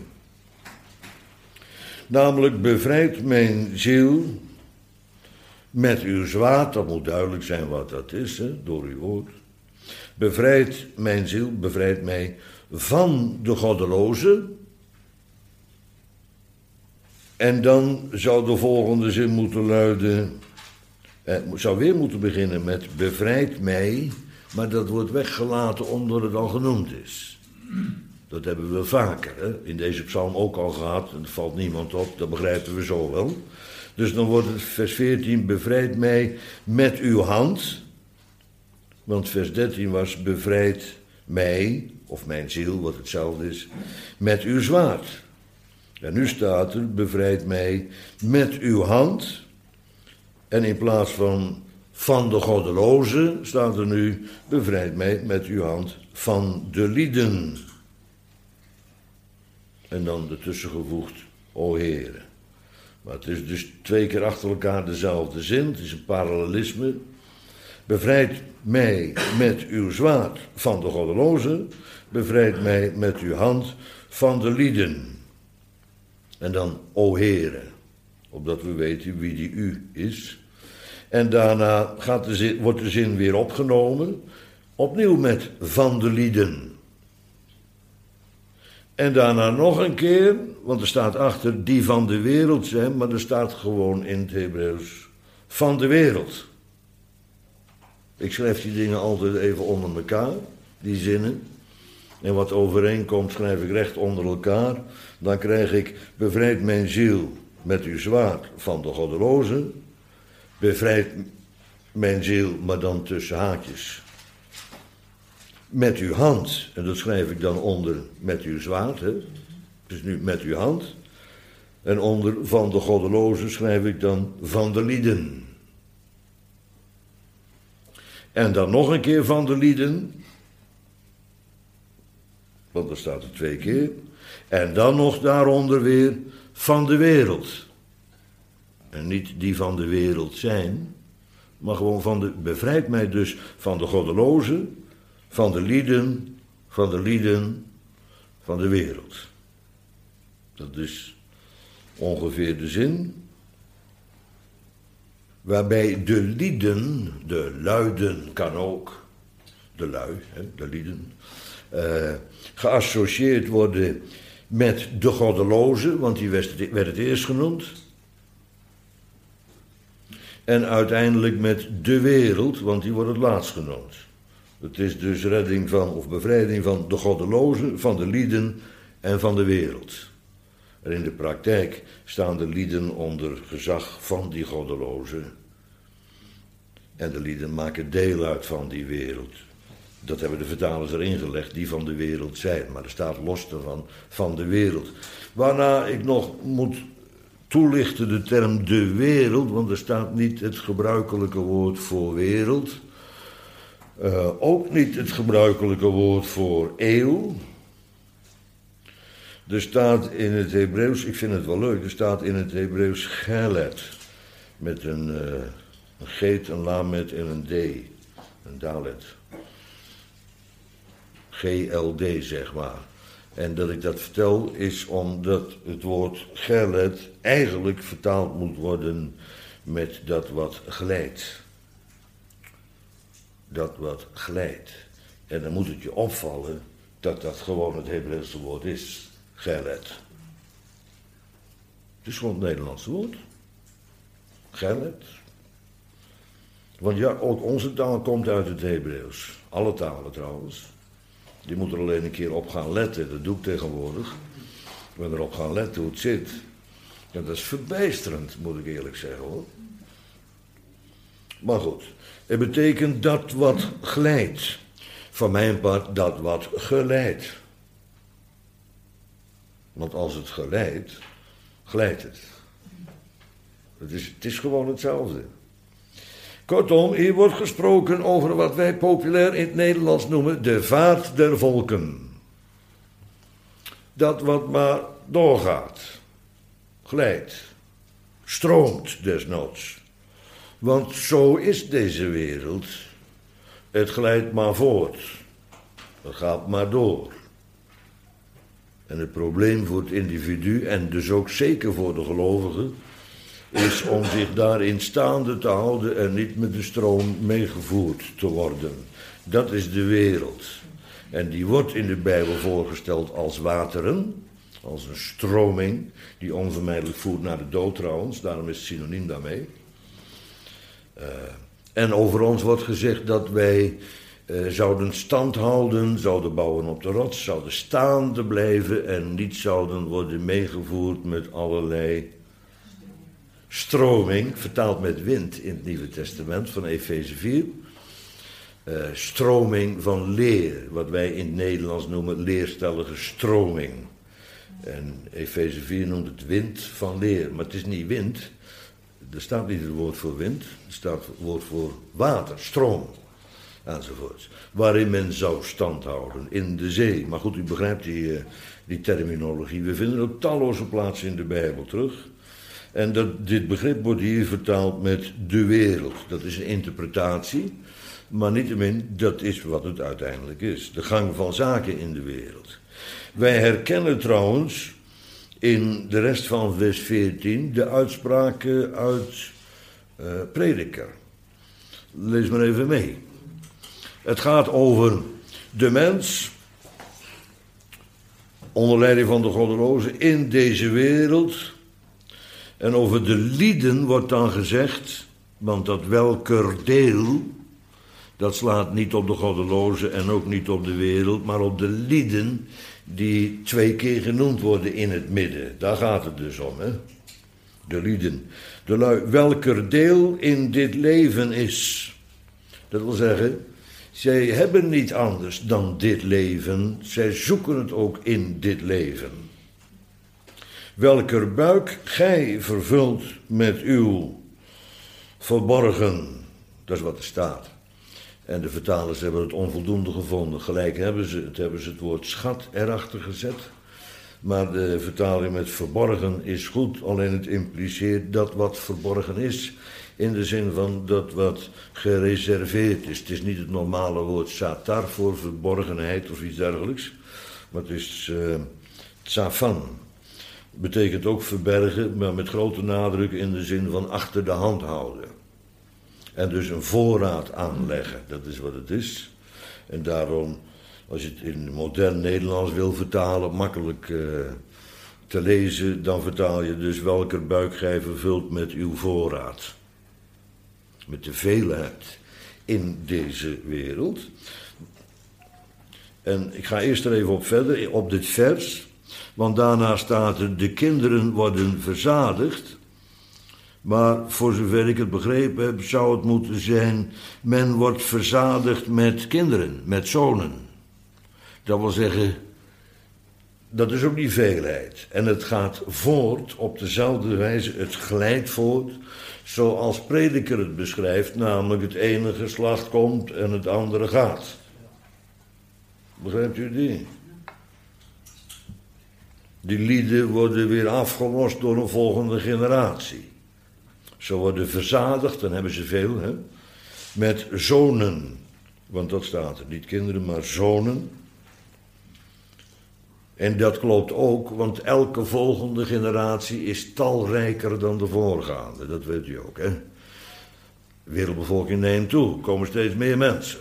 Namelijk, bevrijd mijn ziel met uw zwaard, dat moet duidelijk zijn wat dat is, hè, door uw woord. Bevrijd mijn ziel, bevrijd mij van de goddelozen. En dan zou de volgende zin moeten luiden, eh, zou weer moeten beginnen met bevrijd mij, maar dat wordt weggelaten omdat het al genoemd is. Dat hebben we vaker, hè? In deze psalm ook al gehad, en er valt niemand op, dat begrijpen we zo wel. Dus dan wordt het vers veertien, bevrijd mij met uw hand, want vers dertien was bevrijd mij, of mijn ziel, wat hetzelfde is, met uw zwaard. En nu staat er, bevrijd mij met uw hand. En in plaats van van de goddelozen staat er nu, bevrijd mij met uw hand van de lieden. En dan ertussen gevoegd, o Heere. Maar het is dus twee keer achter elkaar dezelfde zin, het is een parallelisme. Bevrijd mij met uw zwaard van de goddelozen, bevrijd mij met uw hand van de lieden. En dan, o Heere, opdat we weten wie die u is. En daarna gaat de zin, wordt de zin weer opgenomen, opnieuw met van de lieden. En daarna nog een keer, want er staat achter die van de wereld zijn, maar er staat gewoon in het Hebreeuws van de wereld. Ik schrijf die dingen altijd even onder elkaar, die zinnen. En wat overeenkomt schrijf ik recht onder elkaar. Dan krijg ik, bevrijd mijn ziel met uw zwaard van de goddelozen. Bevrijd mijn ziel, maar dan tussen haakjes. Met uw hand, en dat schrijf ik dan onder met uw zwaard. Hè? Dus nu met uw hand. En onder van de goddelozen schrijf ik dan van de lieden. En dan nog een keer van de lieden. Want er staat er twee keer. En dan nog daaronder weer van de wereld. En niet die van de wereld zijn, maar gewoon van de, bevrijd mij dus van de goddelozen, van de lieden, van de lieden, van de wereld. Dat is ongeveer de zin. Waarbij de lieden, de luiden kan ook, de lui, hè, de lieden, uh, geassocieerd worden met de goddeloze, want die werd, werd het eerst genoemd. En uiteindelijk met de wereld, want die wordt het laatst genoemd. Het is dus redding van, of bevrijding van de goddelozen, van de lieden en van de wereld. En in de praktijk staan de lieden onder gezag van die goddelozen. En de lieden maken deel uit van die wereld. Dat hebben de vertalers erin gelegd, die van de wereld zijn. Maar er staat los daarvan, van de wereld. Waarna ik nog moet toelichten de term de wereld, want er staat niet het gebruikelijke woord voor wereld. Uh, ook niet het gebruikelijke woord voor eeuw. Er staat in het Hebreeuws, ik vind het wel leuk, er staat in het Hebreeuws gelet. Met een, uh, een geet, een lamet en een d. Een dalet. G L D, zeg maar. En dat ik dat vertel is omdat het woord gelet eigenlijk vertaald moet worden met dat wat glijdt. Dat wat glijdt. En dan moet het je opvallen dat dat gewoon het Hebreeuwse woord is. Gelet. Het is gewoon het Nederlandse woord. Gelet. Want ja, ook onze taal komt uit het Hebreeuws. Alle talen trouwens. Je moet er alleen een keer op gaan letten. Dat doe ik tegenwoordig. Ik ben erop gaan letten hoe het zit. Ja, dat is verbijsterend, moet ik eerlijk zeggen hoor. Maar goed. Het betekent dat wat glijdt. Van mijn part dat wat geleidt. Want als het geleidt, glijdt het. Het is, het is gewoon hetzelfde. Kortom, hier wordt gesproken over wat wij populair in het Nederlands noemen de vaart der volken. Dat wat maar doorgaat, glijdt, stroomt desnoods. Want zo is deze wereld. Het glijdt maar voort. Het gaat maar door. En het probleem voor het individu, en dus ook zeker voor de gelovigen, is om zich daarin staande te houden en niet met de stroom meegevoerd te worden. Dat is de wereld. En die wordt in de Bijbel voorgesteld als wateren, als een stroming, die onvermijdelijk voert naar de dood trouwens, daarom is het synoniem daarmee. Uh, en over ons wordt gezegd dat wij uh, zouden stand houden, zouden bouwen op de rots, zouden staande blijven en niet zouden worden meegevoerd met allerlei stroming, vertaald met wind in het Nieuwe Testament van Efeze vier. Uh, stroming van leer, wat wij in het Nederlands noemen leerstellige stroming. En Efeze vier noemt het wind van leer, maar het is niet wind. Er staat niet het woord voor wind, er staat het woord voor water, stroom, enzovoort. Waarin men zou stand houden, in de zee. Maar goed, u begrijpt die, uh, die terminologie. We vinden ook talloze plaatsen in de Bijbel terug. En dat, dit begrip wordt hier vertaald met de wereld. Dat is een interpretatie, maar niettemin, dat is wat het uiteindelijk is. De gang van zaken in de wereld. Wij herkennen trouwens in de rest van vers veertien de uitspraken uit uh, Prediker. Lees maar even mee. Het gaat over de mens, onder leiding van de goddelozen, in deze wereld. En over de lieden wordt dan gezegd, want dat welker deel, dat slaat niet op de goddelozen en ook niet op de wereld, maar op de lieden die twee keer genoemd worden in het midden. Daar gaat het dus om, hè. De lieden. De lui, welker deel in dit leven is. Dat wil zeggen, zij hebben niet anders dan dit leven, zij zoeken het ook in dit leven. Welker buik gij vervult met uw verborgen, dat is wat er staat. En de vertalers hebben het onvoldoende gevonden. Gelijk hebben ze het, hebben ze het woord schat erachter gezet. Maar de vertaling met verborgen is goed, alleen het impliceert dat wat verborgen is. In de zin van dat wat gereserveerd is. Het is niet het normale woord satar voor verborgenheid of iets dergelijks. Maar het is uh, tsafan. Betekent ook verbergen, maar met grote nadruk in de zin van achter de hand houden. En dus een voorraad aanleggen, dat is wat het is. En daarom Als je het in modern Nederlands wil vertalen, makkelijk uh, te lezen, dan vertaal je dus welker buik gij vervult met uw voorraad. Met de veelheid in deze wereld. En ik ga eerst er even op verder, op dit vers. Want daarna staat er, de kinderen worden verzadigd. Maar voor zover ik het begrepen heb, zou het moeten zijn, men wordt verzadigd met kinderen, met zonen. Dat wil zeggen, dat is ook die veelheid. En het gaat voort op dezelfde wijze, het glijdt voort, zoals Prediker het beschrijft, namelijk het ene geslacht komt en het andere gaat. Begrijpt u die? Die lieden worden weer afgelost door een volgende generatie. Ze worden verzadigd, dan hebben ze veel, hè, met zonen. Want dat staat er, niet kinderen, maar zonen. En dat klopt ook, want elke volgende generatie is talrijker dan de voorgaande. Dat weet u ook, hè. De wereldbevolking neemt toe, er komen steeds meer mensen.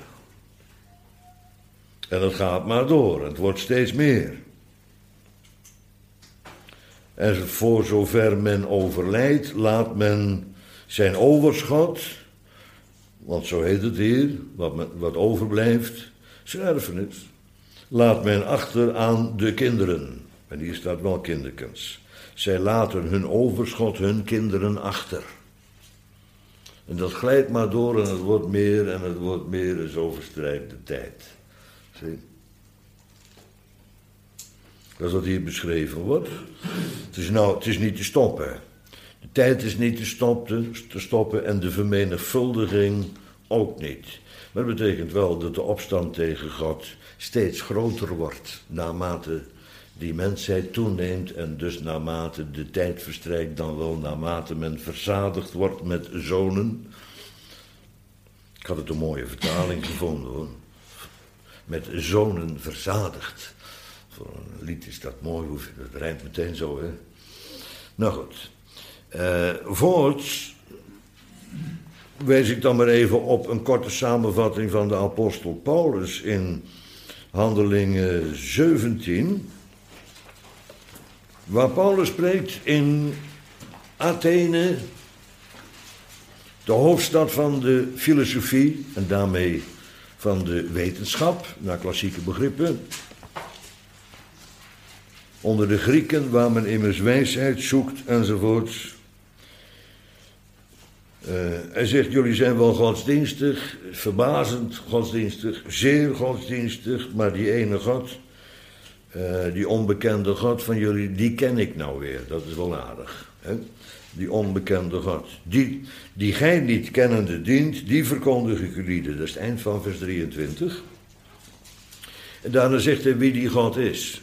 En het gaat maar door, het wordt steeds meer. En voor zover men overlijdt, laat men zijn overschot, want zo heet het hier, wat, men, wat overblijft, zijn erfenis, laat men achter aan de kinderen. En hier staat wel kinderkens. Zij laten hun overschot hun kinderen achter. En dat glijdt maar door en het wordt meer en het wordt meer en zo verstrijkt de tijd. Zie? Dat is wat hier beschreven wordt. Het is, nou, het is niet te stoppen. De tijd is niet te stoppen, te stoppen en de vermenigvuldiging ook niet. Maar dat betekent wel dat de opstand tegen God steeds groter wordt, naarmate die mensheid toeneemt en dus naarmate de tijd verstrijkt, dan wel naarmate men verzadigd wordt met zonen. Ik had het een mooie vertaling gevonden, hoor. Met zonen verzadigd. Voor een lied is dat mooi, dat rijmt meteen zo, hè. Nou goed. Uh, voorts wijs ik dan maar even op een korte samenvatting van de apostel Paulus in Handelingen zeventien. Waar Paulus spreekt in Athene, de hoofdstad van de filosofie en daarmee van de wetenschap, naar klassieke begrippen. Onder de Grieken, waar men immers wijsheid zoekt enzovoorts. Uh, hij zegt, jullie zijn wel godsdienstig, verbazend godsdienstig, zeer godsdienstig, maar die ene God, uh, die onbekende God van jullie, die ken ik nou weer. Dat is wel aardig, hè? Die onbekende God. Die, die gij niet kennende dient, die verkondig ik jullie. Dat is het eind van vers drieëntwintig. En daarna zegt hij wie die God is.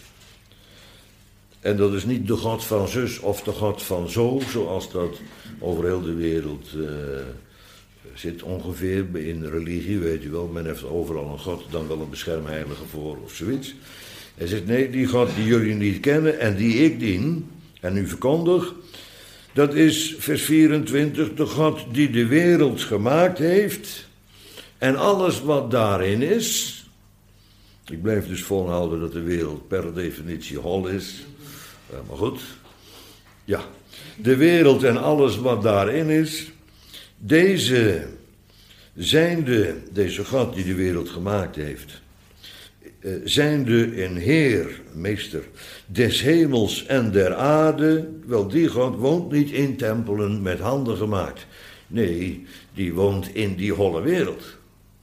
En dat is niet de God van zus of de God van zo, zoals dat over heel de wereld uh, zit ongeveer in religie, weet u wel. Men heeft overal een God, dan wel een beschermheilige voor of zoiets. Hij zegt, nee, die God die jullie niet kennen en die ik dien en u verkondig, dat is vers vierentwintig, de God die de wereld gemaakt heeft en alles wat daarin is. Ik blijf dus volhouden dat de wereld per definitie hol is. Uh, maar goed, ja, de wereld en alles wat daarin is, deze zijnde, deze God die de wereld gemaakt heeft, uh, zijnde een Heer, meester, des hemels en der aarde, wel die God woont niet in tempelen met handen gemaakt. Nee, die woont in die holle wereld.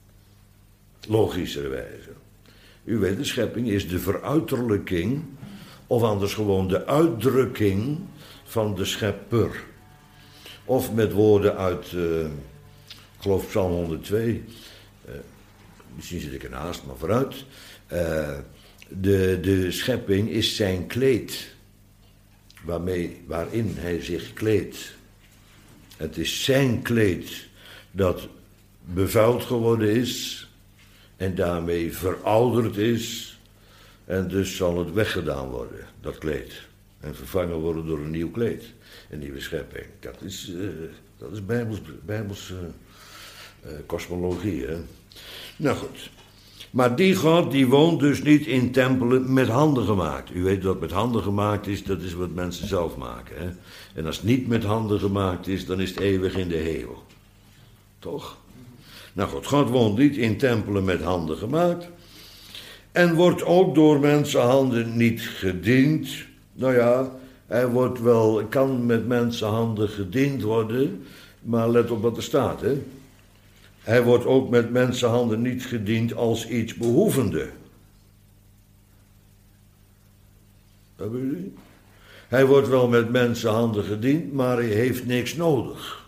Logischerwijze. U weet, de schepping is de veruiterlijking, of anders gewoon de uitdrukking van de schepper. Of met woorden uit, uh, ik geloof Psalm honderdtwee, uh, misschien zit ik ernaast, maar vooruit. Uh, de, de schepping is zijn kleed, waarmee, waarin hij zich kleedt. Het is zijn kleed dat bevuild geworden is en daarmee verouderd is. En dus zal het weggedaan worden, dat kleed. En vervangen worden door een nieuw kleed. Een nieuwe schepping. Dat is, uh, dat is bijbels, bijbels uh, uh, kosmologie, hè. Nou goed. Maar die God die woont dus niet in tempelen met handen gemaakt. U weet wat met handen gemaakt is, dat is wat mensen zelf maken. Hè? En als het niet met handen gemaakt is, dan is het eeuwig in de hemel. Toch? Nou goed, God woont niet in tempelen met handen gemaakt. En wordt ook door mensenhanden niet gediend. Nou ja, hij wordt wel, kan met mensenhanden gediend worden, maar let op wat er staat, hè. Hij wordt ook met mensenhanden niet gediend als iets behoevende. Hebben jullie? Hij wordt wel met mensenhanden gediend, maar hij heeft niks nodig.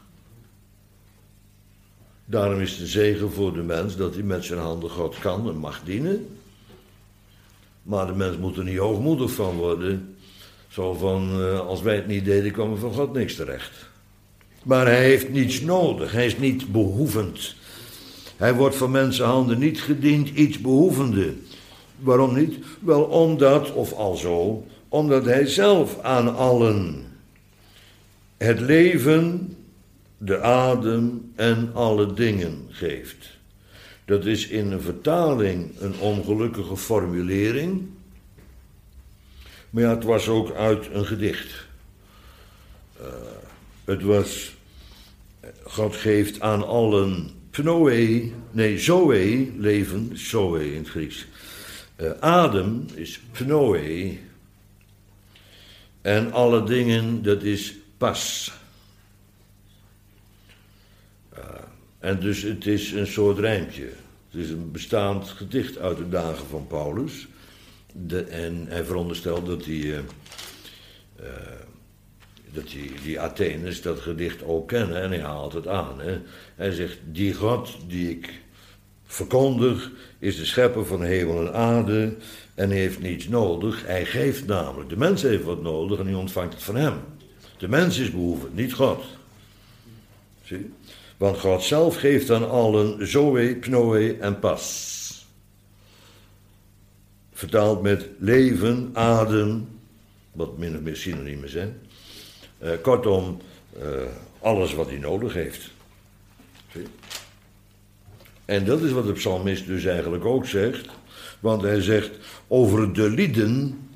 Daarom is de zegen voor de mens dat hij met zijn handen God kan en mag dienen. Maar de mens moet er niet hoogmoedig van worden. Zo van, als wij het niet deden, kwam er van God niks terecht. Maar hij heeft niets nodig, hij is niet behoevend. Hij wordt van mensenhanden niet gediend, iets behoevende. Waarom niet? Wel omdat, of alzo, omdat hij zelf aan allen het leven, de adem en alle dingen geeft. Dat is in een vertaling een ongelukkige formulering. Maar ja, het was ook uit een gedicht. Uh, het was, God geeft aan allen pnoe, nee, zoe, leven, zoe in het Grieks. Uh, adem is pnoe. En alle dingen, dat is pas. Uh, en dus het is een soort rijmpje. Het is een bestaand gedicht uit de dagen van Paulus. De, en hij veronderstelt dat die, uh, uh, dat die, die Atheners dat gedicht ook kennen en hij haalt het aan. Hè. Hij zegt, die God die ik verkondig is de schepper van hemel en aarde en hij heeft niets nodig. Hij geeft namelijk, de mens heeft wat nodig en hij ontvangt het van hem. De mens is behoevend, niet God. Zie? Want God zelf geeft aan allen zoe, pnoe en pas. Vertaald met leven, adem, wat min of meer synoniemen zijn. Uh, kortom, uh, alles wat hij nodig heeft. Zie? En dat is wat de psalmist dus eigenlijk ook zegt. Want hij zegt over de lieden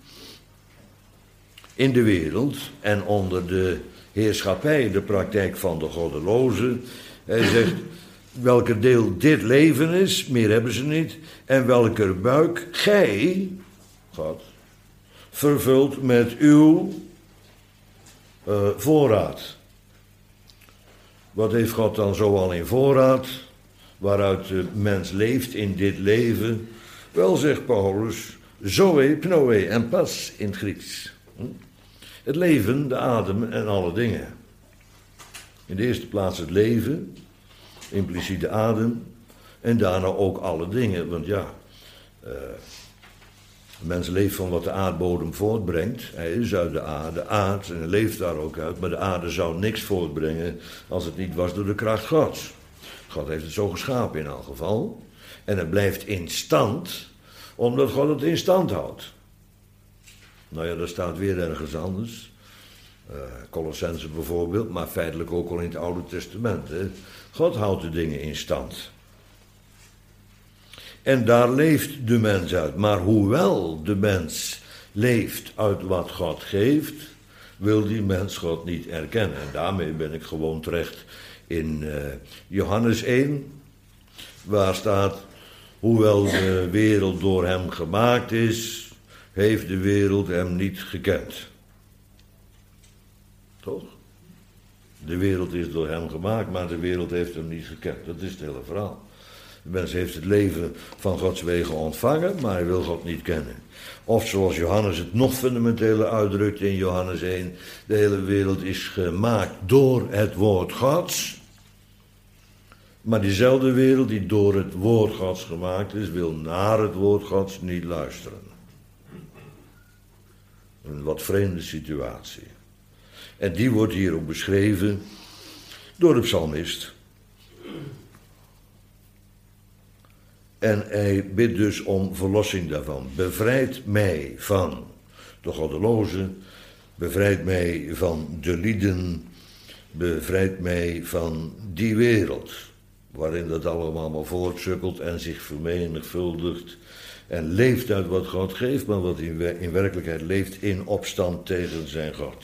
in de wereld en onder de heerschappij, de praktijk van de goddelozen. Hij zegt, welke deel dit leven is, meer hebben ze niet, en welke buik gij, God, vervult met uw uh, voorraad. Wat heeft God dan zoal in voorraad, waaruit de mens leeft in dit leven? Wel, zegt Paulus, zoe, pnoe en pas in het Grieks. Het leven, de adem en alle dingen. In de eerste plaats het leven, impliciet de adem, en daarna ook alle dingen. Want ja, uh, de mens leeft van wat de aardbodem voortbrengt. Hij is uit de aarde, aard, en hij leeft daar ook uit. Maar de aarde zou niks voortbrengen als het niet was door de kracht Gods. God heeft het zo geschapen in elk geval. En het blijft in stand, omdat God het in stand houdt. Nou ja, dat staat weer ergens anders. Uh, Colossense bijvoorbeeld, maar feitelijk ook al in het Oude Testament. Hè. God houdt de dingen in stand. En daar leeft de mens uit. Maar hoewel de mens leeft uit wat God geeft, wil die mens God niet erkennen. En daarmee ben ik gewoon terecht in uh, Johannes één, waar staat, hoewel de wereld door hem gemaakt is, heeft de wereld hem niet gekend. Toch? De wereld is door hem gemaakt, maar de wereld heeft hem niet gekend. Dat is het hele verhaal. De mens heeft het leven van Gods wegen ontvangen, maar hij wil God niet kennen. Of zoals Johannes het nog fundamenteler uitdrukt in Johannes één, de hele wereld is gemaakt door het woord Gods. Maar diezelfde wereld die door het woord Gods gemaakt is, wil naar het woord Gods niet luisteren. Een wat vreemde situatie. En die wordt hier ook beschreven door de psalmist. En hij bidt dus om verlossing daarvan. Bevrijd mij van de goddelozen, bevrijd mij van de lieden, bevrijd mij van die wereld. waarin dat allemaal maar voortsukkelt en zich vermenigvuldigt en leeft uit wat God geeft, maar wat in, wer- in werkelijkheid leeft in opstand tegen zijn God.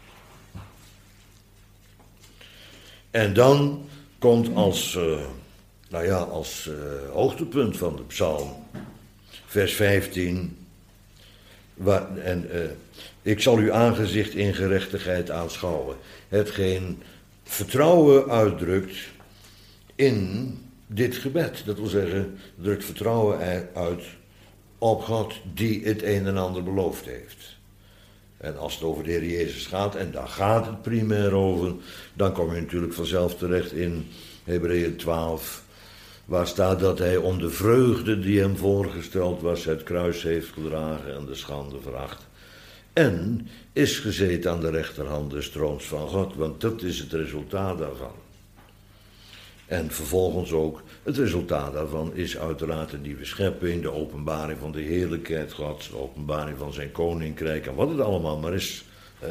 En dan komt als, uh, nou ja, als uh, hoogtepunt van de psalm, vers vijftien, waar, en uh, ik zal uw aangezicht in gerechtigheid aanschouwen. Hetgeen vertrouwen uitdrukt in dit gebed. Dat wil zeggen, drukt vertrouwen uit op God die het een en ander beloofd heeft. En als het over de Heer Jezus gaat, en daar gaat het primair over, dan kom je natuurlijk vanzelf terecht in Hebreeën twaalf, waar staat dat hij om de vreugde die hem voorgesteld was, het kruis heeft gedragen en de schande veracht. En is gezeten aan de rechterhand des troons van God, want dat is het resultaat daarvan. En vervolgens ook, het resultaat daarvan is uiteraard de nieuwe schepping, de openbaring van de heerlijkheid Gods, de openbaring van zijn koninkrijk en wat het allemaal maar is.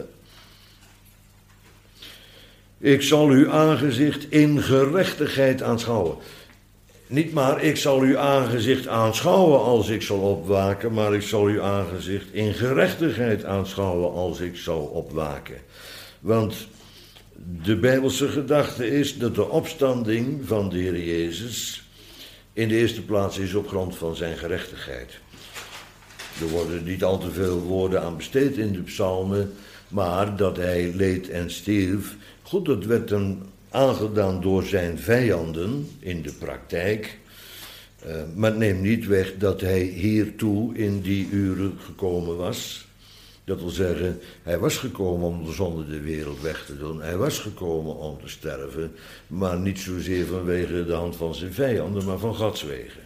Ik zal uw aangezicht in gerechtigheid aanschouwen. Niet maar ik zal uw aangezicht aanschouwen als ik zal opwaken, maar ik zal uw aangezicht in gerechtigheid aanschouwen als ik zal opwaken. Want de Bijbelse gedachte is dat de opstanding van de Heer Jezus in de eerste plaats is op grond van zijn gerechtigheid. Er worden niet al te veel woorden aan besteed in de psalmen, maar dat hij leed en stierf, goed, dat werd hem aangedaan door zijn vijanden in de praktijk. Uh, maar neem niet weg dat hij hiertoe in die uren gekomen was. Dat wil zeggen, hij was gekomen om de zonde de wereld weg te doen. Hij was gekomen om te sterven, maar niet zozeer vanwege de hand van zijn vijanden, maar van Gods wegen.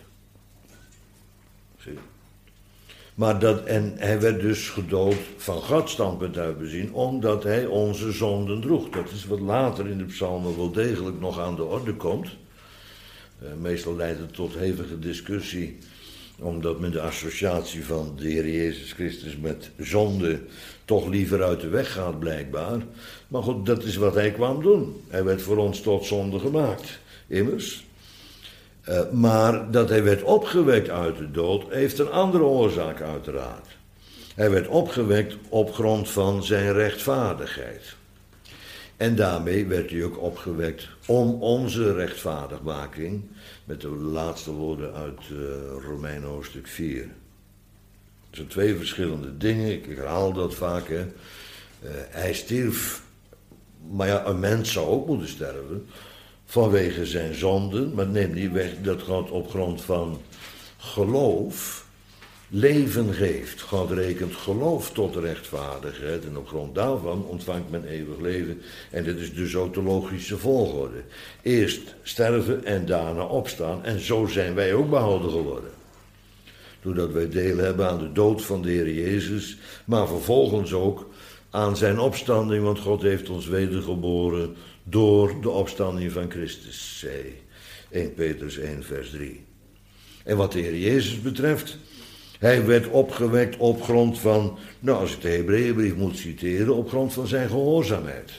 Zie. Maar dat, en hij werd dus gedood van Gods standpunt uit bezien, omdat hij onze zonden droeg. Dat is wat later in de psalmen wel degelijk nog aan de orde komt. Uh, meestal leidt het tot hevige discussie, omdat men de associatie van de Heer Jezus Christus met zonde toch liever uit de weg gaat blijkbaar. Maar goed, dat is wat hij kwam doen. Hij werd voor ons tot zonde gemaakt, immers. Uh, maar dat hij werd opgewekt uit de dood, heeft een andere oorzaak uiteraard. Hij werd opgewekt op grond van zijn rechtvaardigheid. En daarmee werd hij ook opgewekt om onze rechtvaardigmaking, met de laatste woorden uit uh, Romeinen hoofdstuk vier. Het zijn twee verschillende dingen, ik herhaal dat vaak. Hè. Uh, hij stierf, maar ja, een mens zou ook moeten sterven, vanwege zijn zonden, maar neem niet weg dat God op grond van geloof leven geeft. God rekent geloof tot rechtvaardigheid en op grond daarvan ontvangt men eeuwig leven. En dit is dus ook de logische volgorde. Eerst sterven en daarna opstaan en zo zijn wij ook behouden geworden. Doordat wij deel hebben aan de dood van de Heer Jezus, maar vervolgens ook aan zijn opstanding, want God heeft ons wedergeboren door de opstanding van Christus, zei eerste Petrus één vers drie. En wat de Heer Jezus betreft, hij werd opgewekt op grond van, nou als ik de Hebreeënbrief moet citeren, op grond van zijn gehoorzaamheid.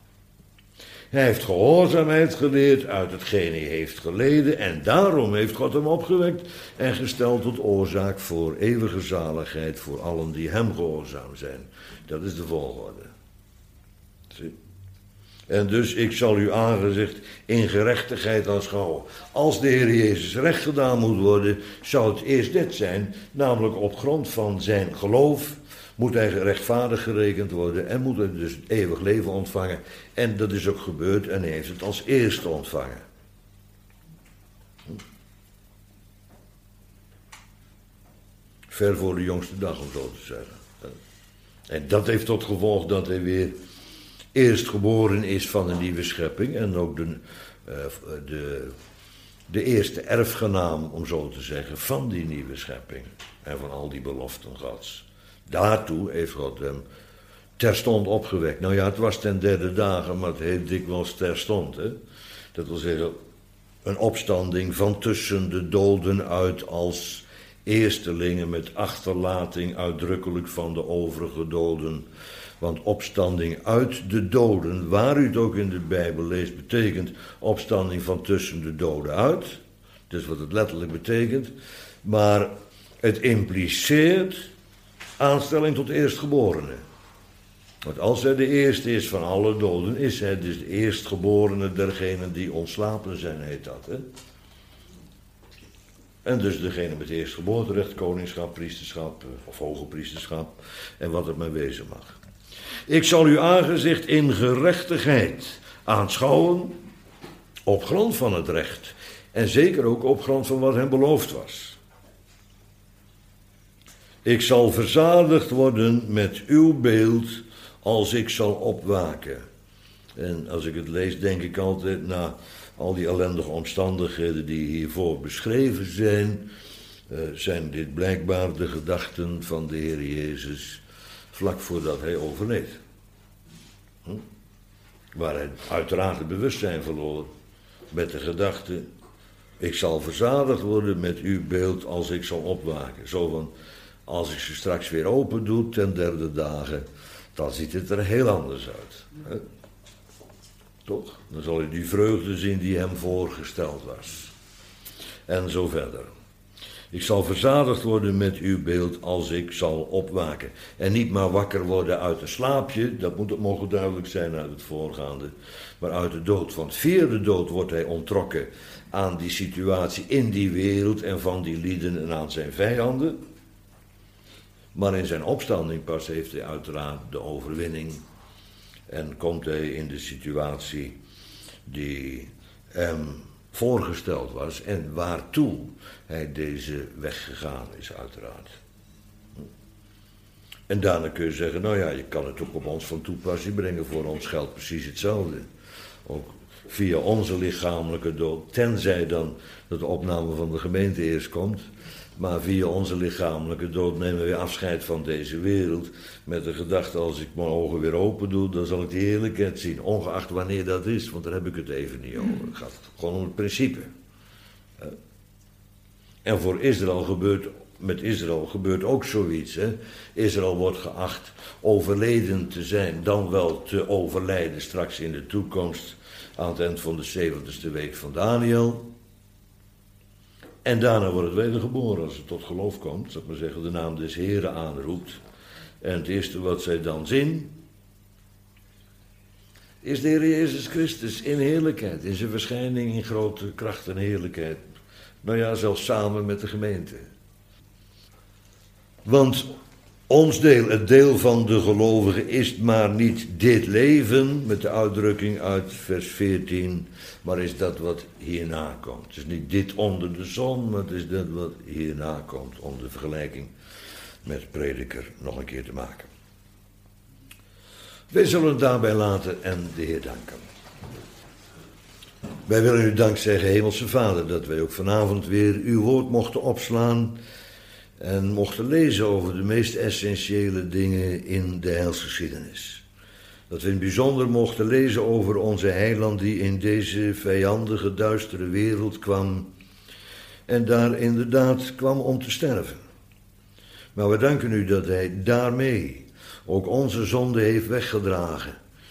Hij heeft gehoorzaamheid geleerd uit hetgeen hij heeft geleden en daarom heeft God hem opgewekt en gesteld tot oorzaak voor eeuwige zaligheid voor allen die hem gehoorzaam zijn. Dat is de volgorde. Zie. En dus ik zal uw aangezicht in gerechtigheid aanschouwen. Als de Heer Jezus recht gedaan moet worden, zou het eerst dit zijn, namelijk op grond van zijn geloof moet hij rechtvaardig gerekend worden en moet hij dus het eeuwig leven ontvangen. En dat is ook gebeurd en hij heeft het als eerste ontvangen. Ver voor de jongste dag, om zo te zeggen. En dat heeft tot gevolg dat hij weer eerst geboren is van een nieuwe schepping en ook de, uh, de, de eerste erfgenaam, om zo te zeggen, van die nieuwe schepping en van al die beloften Gods. Daartoe heeft God hem terstond opgewekt. Nou ja, het was ten derde dagen, maar het heet dikwijls terstond. Hè? Dat wil zeggen, een opstanding van tussen de doden uit als eerstelingen met achterlating uitdrukkelijk van de overige doden Want opstanding uit de doden, waar u het ook in de Bijbel leest, betekent opstanding van tussen de doden uit. Dat is wat het letterlijk betekent. Maar het impliceert aanstelling tot eerstgeborene. Want als hij de eerste is van alle doden, is hij dus de eerstgeborene dergenen die ontslapen zijn, heet dat. Hè? En dus degene met eerstgeboorterecht, koningschap, priesterschap of hoge priesterschap en wat het maar wezen mag. Ik zal uw aangezicht in gerechtigheid aanschouwen op grond van het recht. En zeker ook op grond van wat hem beloofd was. Ik zal verzadigd worden met uw beeld als ik zal opwaken. En als ik het lees, denk ik altijd, na al die ellendige omstandigheden die hiervoor beschreven zijn, uh, zijn dit blijkbaar de gedachten van de Heer Jezus vlak voordat hij overleed. Hm? Waar hij uiteraard het bewustzijn verloor met de gedachte, ik zal verzadigd worden met uw beeld als ik zal opwaken. Zo van, als ik ze straks weer open doe ten derde dagen, dan ziet het er heel anders uit. Hè? Toch? Dan zal je die vreugde zien die hem voorgesteld was. En zo verder. Ik zal verzadigd worden met uw beeld als ik zal opwaken. En niet maar wakker worden uit een slaapje, dat moet het mogen duidelijk zijn uit het voorgaande, maar uit de dood. Want via de dood wordt hij onttrokken aan die situatie in die wereld en van die lieden en aan zijn vijanden. Maar in zijn opstanding pas heeft hij uiteraard de overwinning. En komt hij in de situatie die hem voorgesteld was en waartoe hij deze weg gegaan is uiteraard. En daarna kun je zeggen, nou ja, je kan het ook op ons van toepassing brengen, voor ons geldt precies hetzelfde. Ook via onze lichamelijke dood, tenzij dan dat de opname van de gemeente eerst komt, maar via onze lichamelijke dood nemen we afscheid van deze wereld met de gedachte, als ik mijn ogen weer open doe, dan zal ik de heerlijkheid zien, ongeacht wanneer dat is, want daar heb ik het even niet over. Het gaat gewoon om het principe. En voor Israël gebeurt, met Israël gebeurt ook zoiets. Hè? Israël wordt geacht overleden te zijn, dan wel te overlijden straks in de toekomst, aan het eind van de zeventigste week van Daniel. En daarna wordt het wedergeboren als het tot geloof komt, zal ik maar zeggen, de naam des Heren aanroept. En het eerste wat zij dan zien, is de Heer Jezus Christus in heerlijkheid, in zijn verschijning in grote kracht en heerlijkheid. Nou ja, zelfs samen met de gemeente. Want ons deel, het deel van de gelovigen, is maar niet dit leven, met de uitdrukking uit vers veertien, maar is dat wat hierna komt. Het is niet dit onder de zon, maar het is dat wat hierna komt, om de vergelijking met Prediker nog een keer te maken. Wij zullen het daarbij laten en de Heer danken. Wij willen u dank zeggen, Hemelse Vader, dat wij ook vanavond weer uw woord mochten opslaan en mochten lezen over de meest essentiële dingen in de heilsgeschiedenis. Dat we in het bijzonder mochten lezen over onze heiland die in deze vijandige, duistere wereld kwam en daar inderdaad kwam om te sterven. Maar we danken u dat hij daarmee ook onze zonde heeft weggedragen.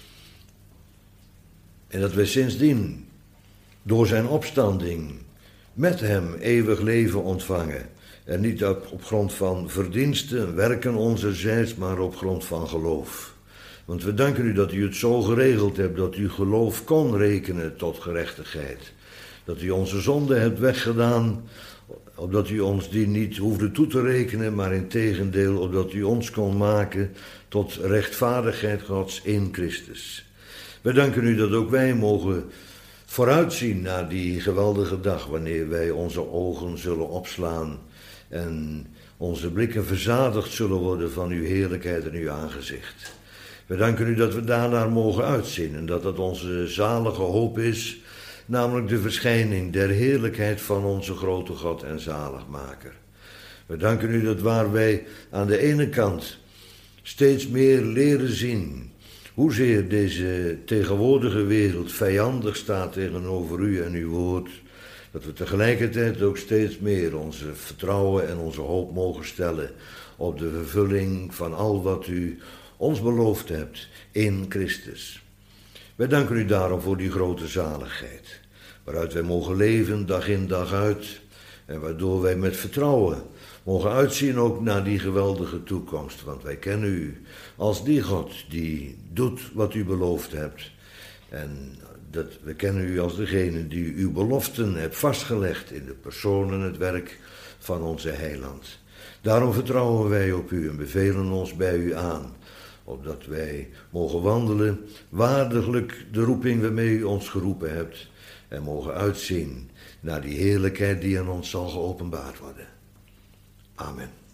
En dat wij sindsdien door zijn opstanding met hem eeuwig leven ontvangen. En niet op, op grond van verdiensten, werken onzerzijds, maar op grond van geloof. Want we danken u dat u het zo geregeld hebt dat u geloof kon rekenen tot gerechtigheid. Dat u onze zonde hebt weggedaan, opdat u ons die niet hoefde toe te rekenen, maar integendeel, opdat u ons kon maken tot rechtvaardigheid Gods in Christus. We danken u dat ook wij mogen vooruitzien naar die geweldige dag, wanneer wij onze ogen zullen opslaan en onze blikken verzadigd zullen worden van uw heerlijkheid en uw aangezicht. We danken u dat we daarnaar mogen uitzien en dat dat onze zalige hoop is, namelijk de verschijning der heerlijkheid van onze grote God en zaligmaker. We danken u dat waar wij aan de ene kant steeds meer leren zien hoezeer deze tegenwoordige wereld vijandig staat tegenover u en uw woord, dat we tegelijkertijd ook steeds meer onze vertrouwen en onze hoop mogen stellen op de vervulling van al wat u ons beloofd hebt in Christus. Wij danken u daarom voor die grote zaligheid, waaruit wij mogen leven dag in dag uit en waardoor wij met vertrouwen mogen uitzien ook naar die geweldige toekomst. Want wij kennen u als die God die doet wat u beloofd hebt. En dat, we kennen u als degene die uw beloften hebt vastgelegd in de persoon en het werk van onze heiland. Daarom vertrouwen wij op u en bevelen ons bij u aan, opdat wij mogen wandelen waardiglijk de roeping waarmee u ons geroepen hebt en mogen uitzien naar die heerlijkheid die aan ons zal geopenbaard worden. Amen.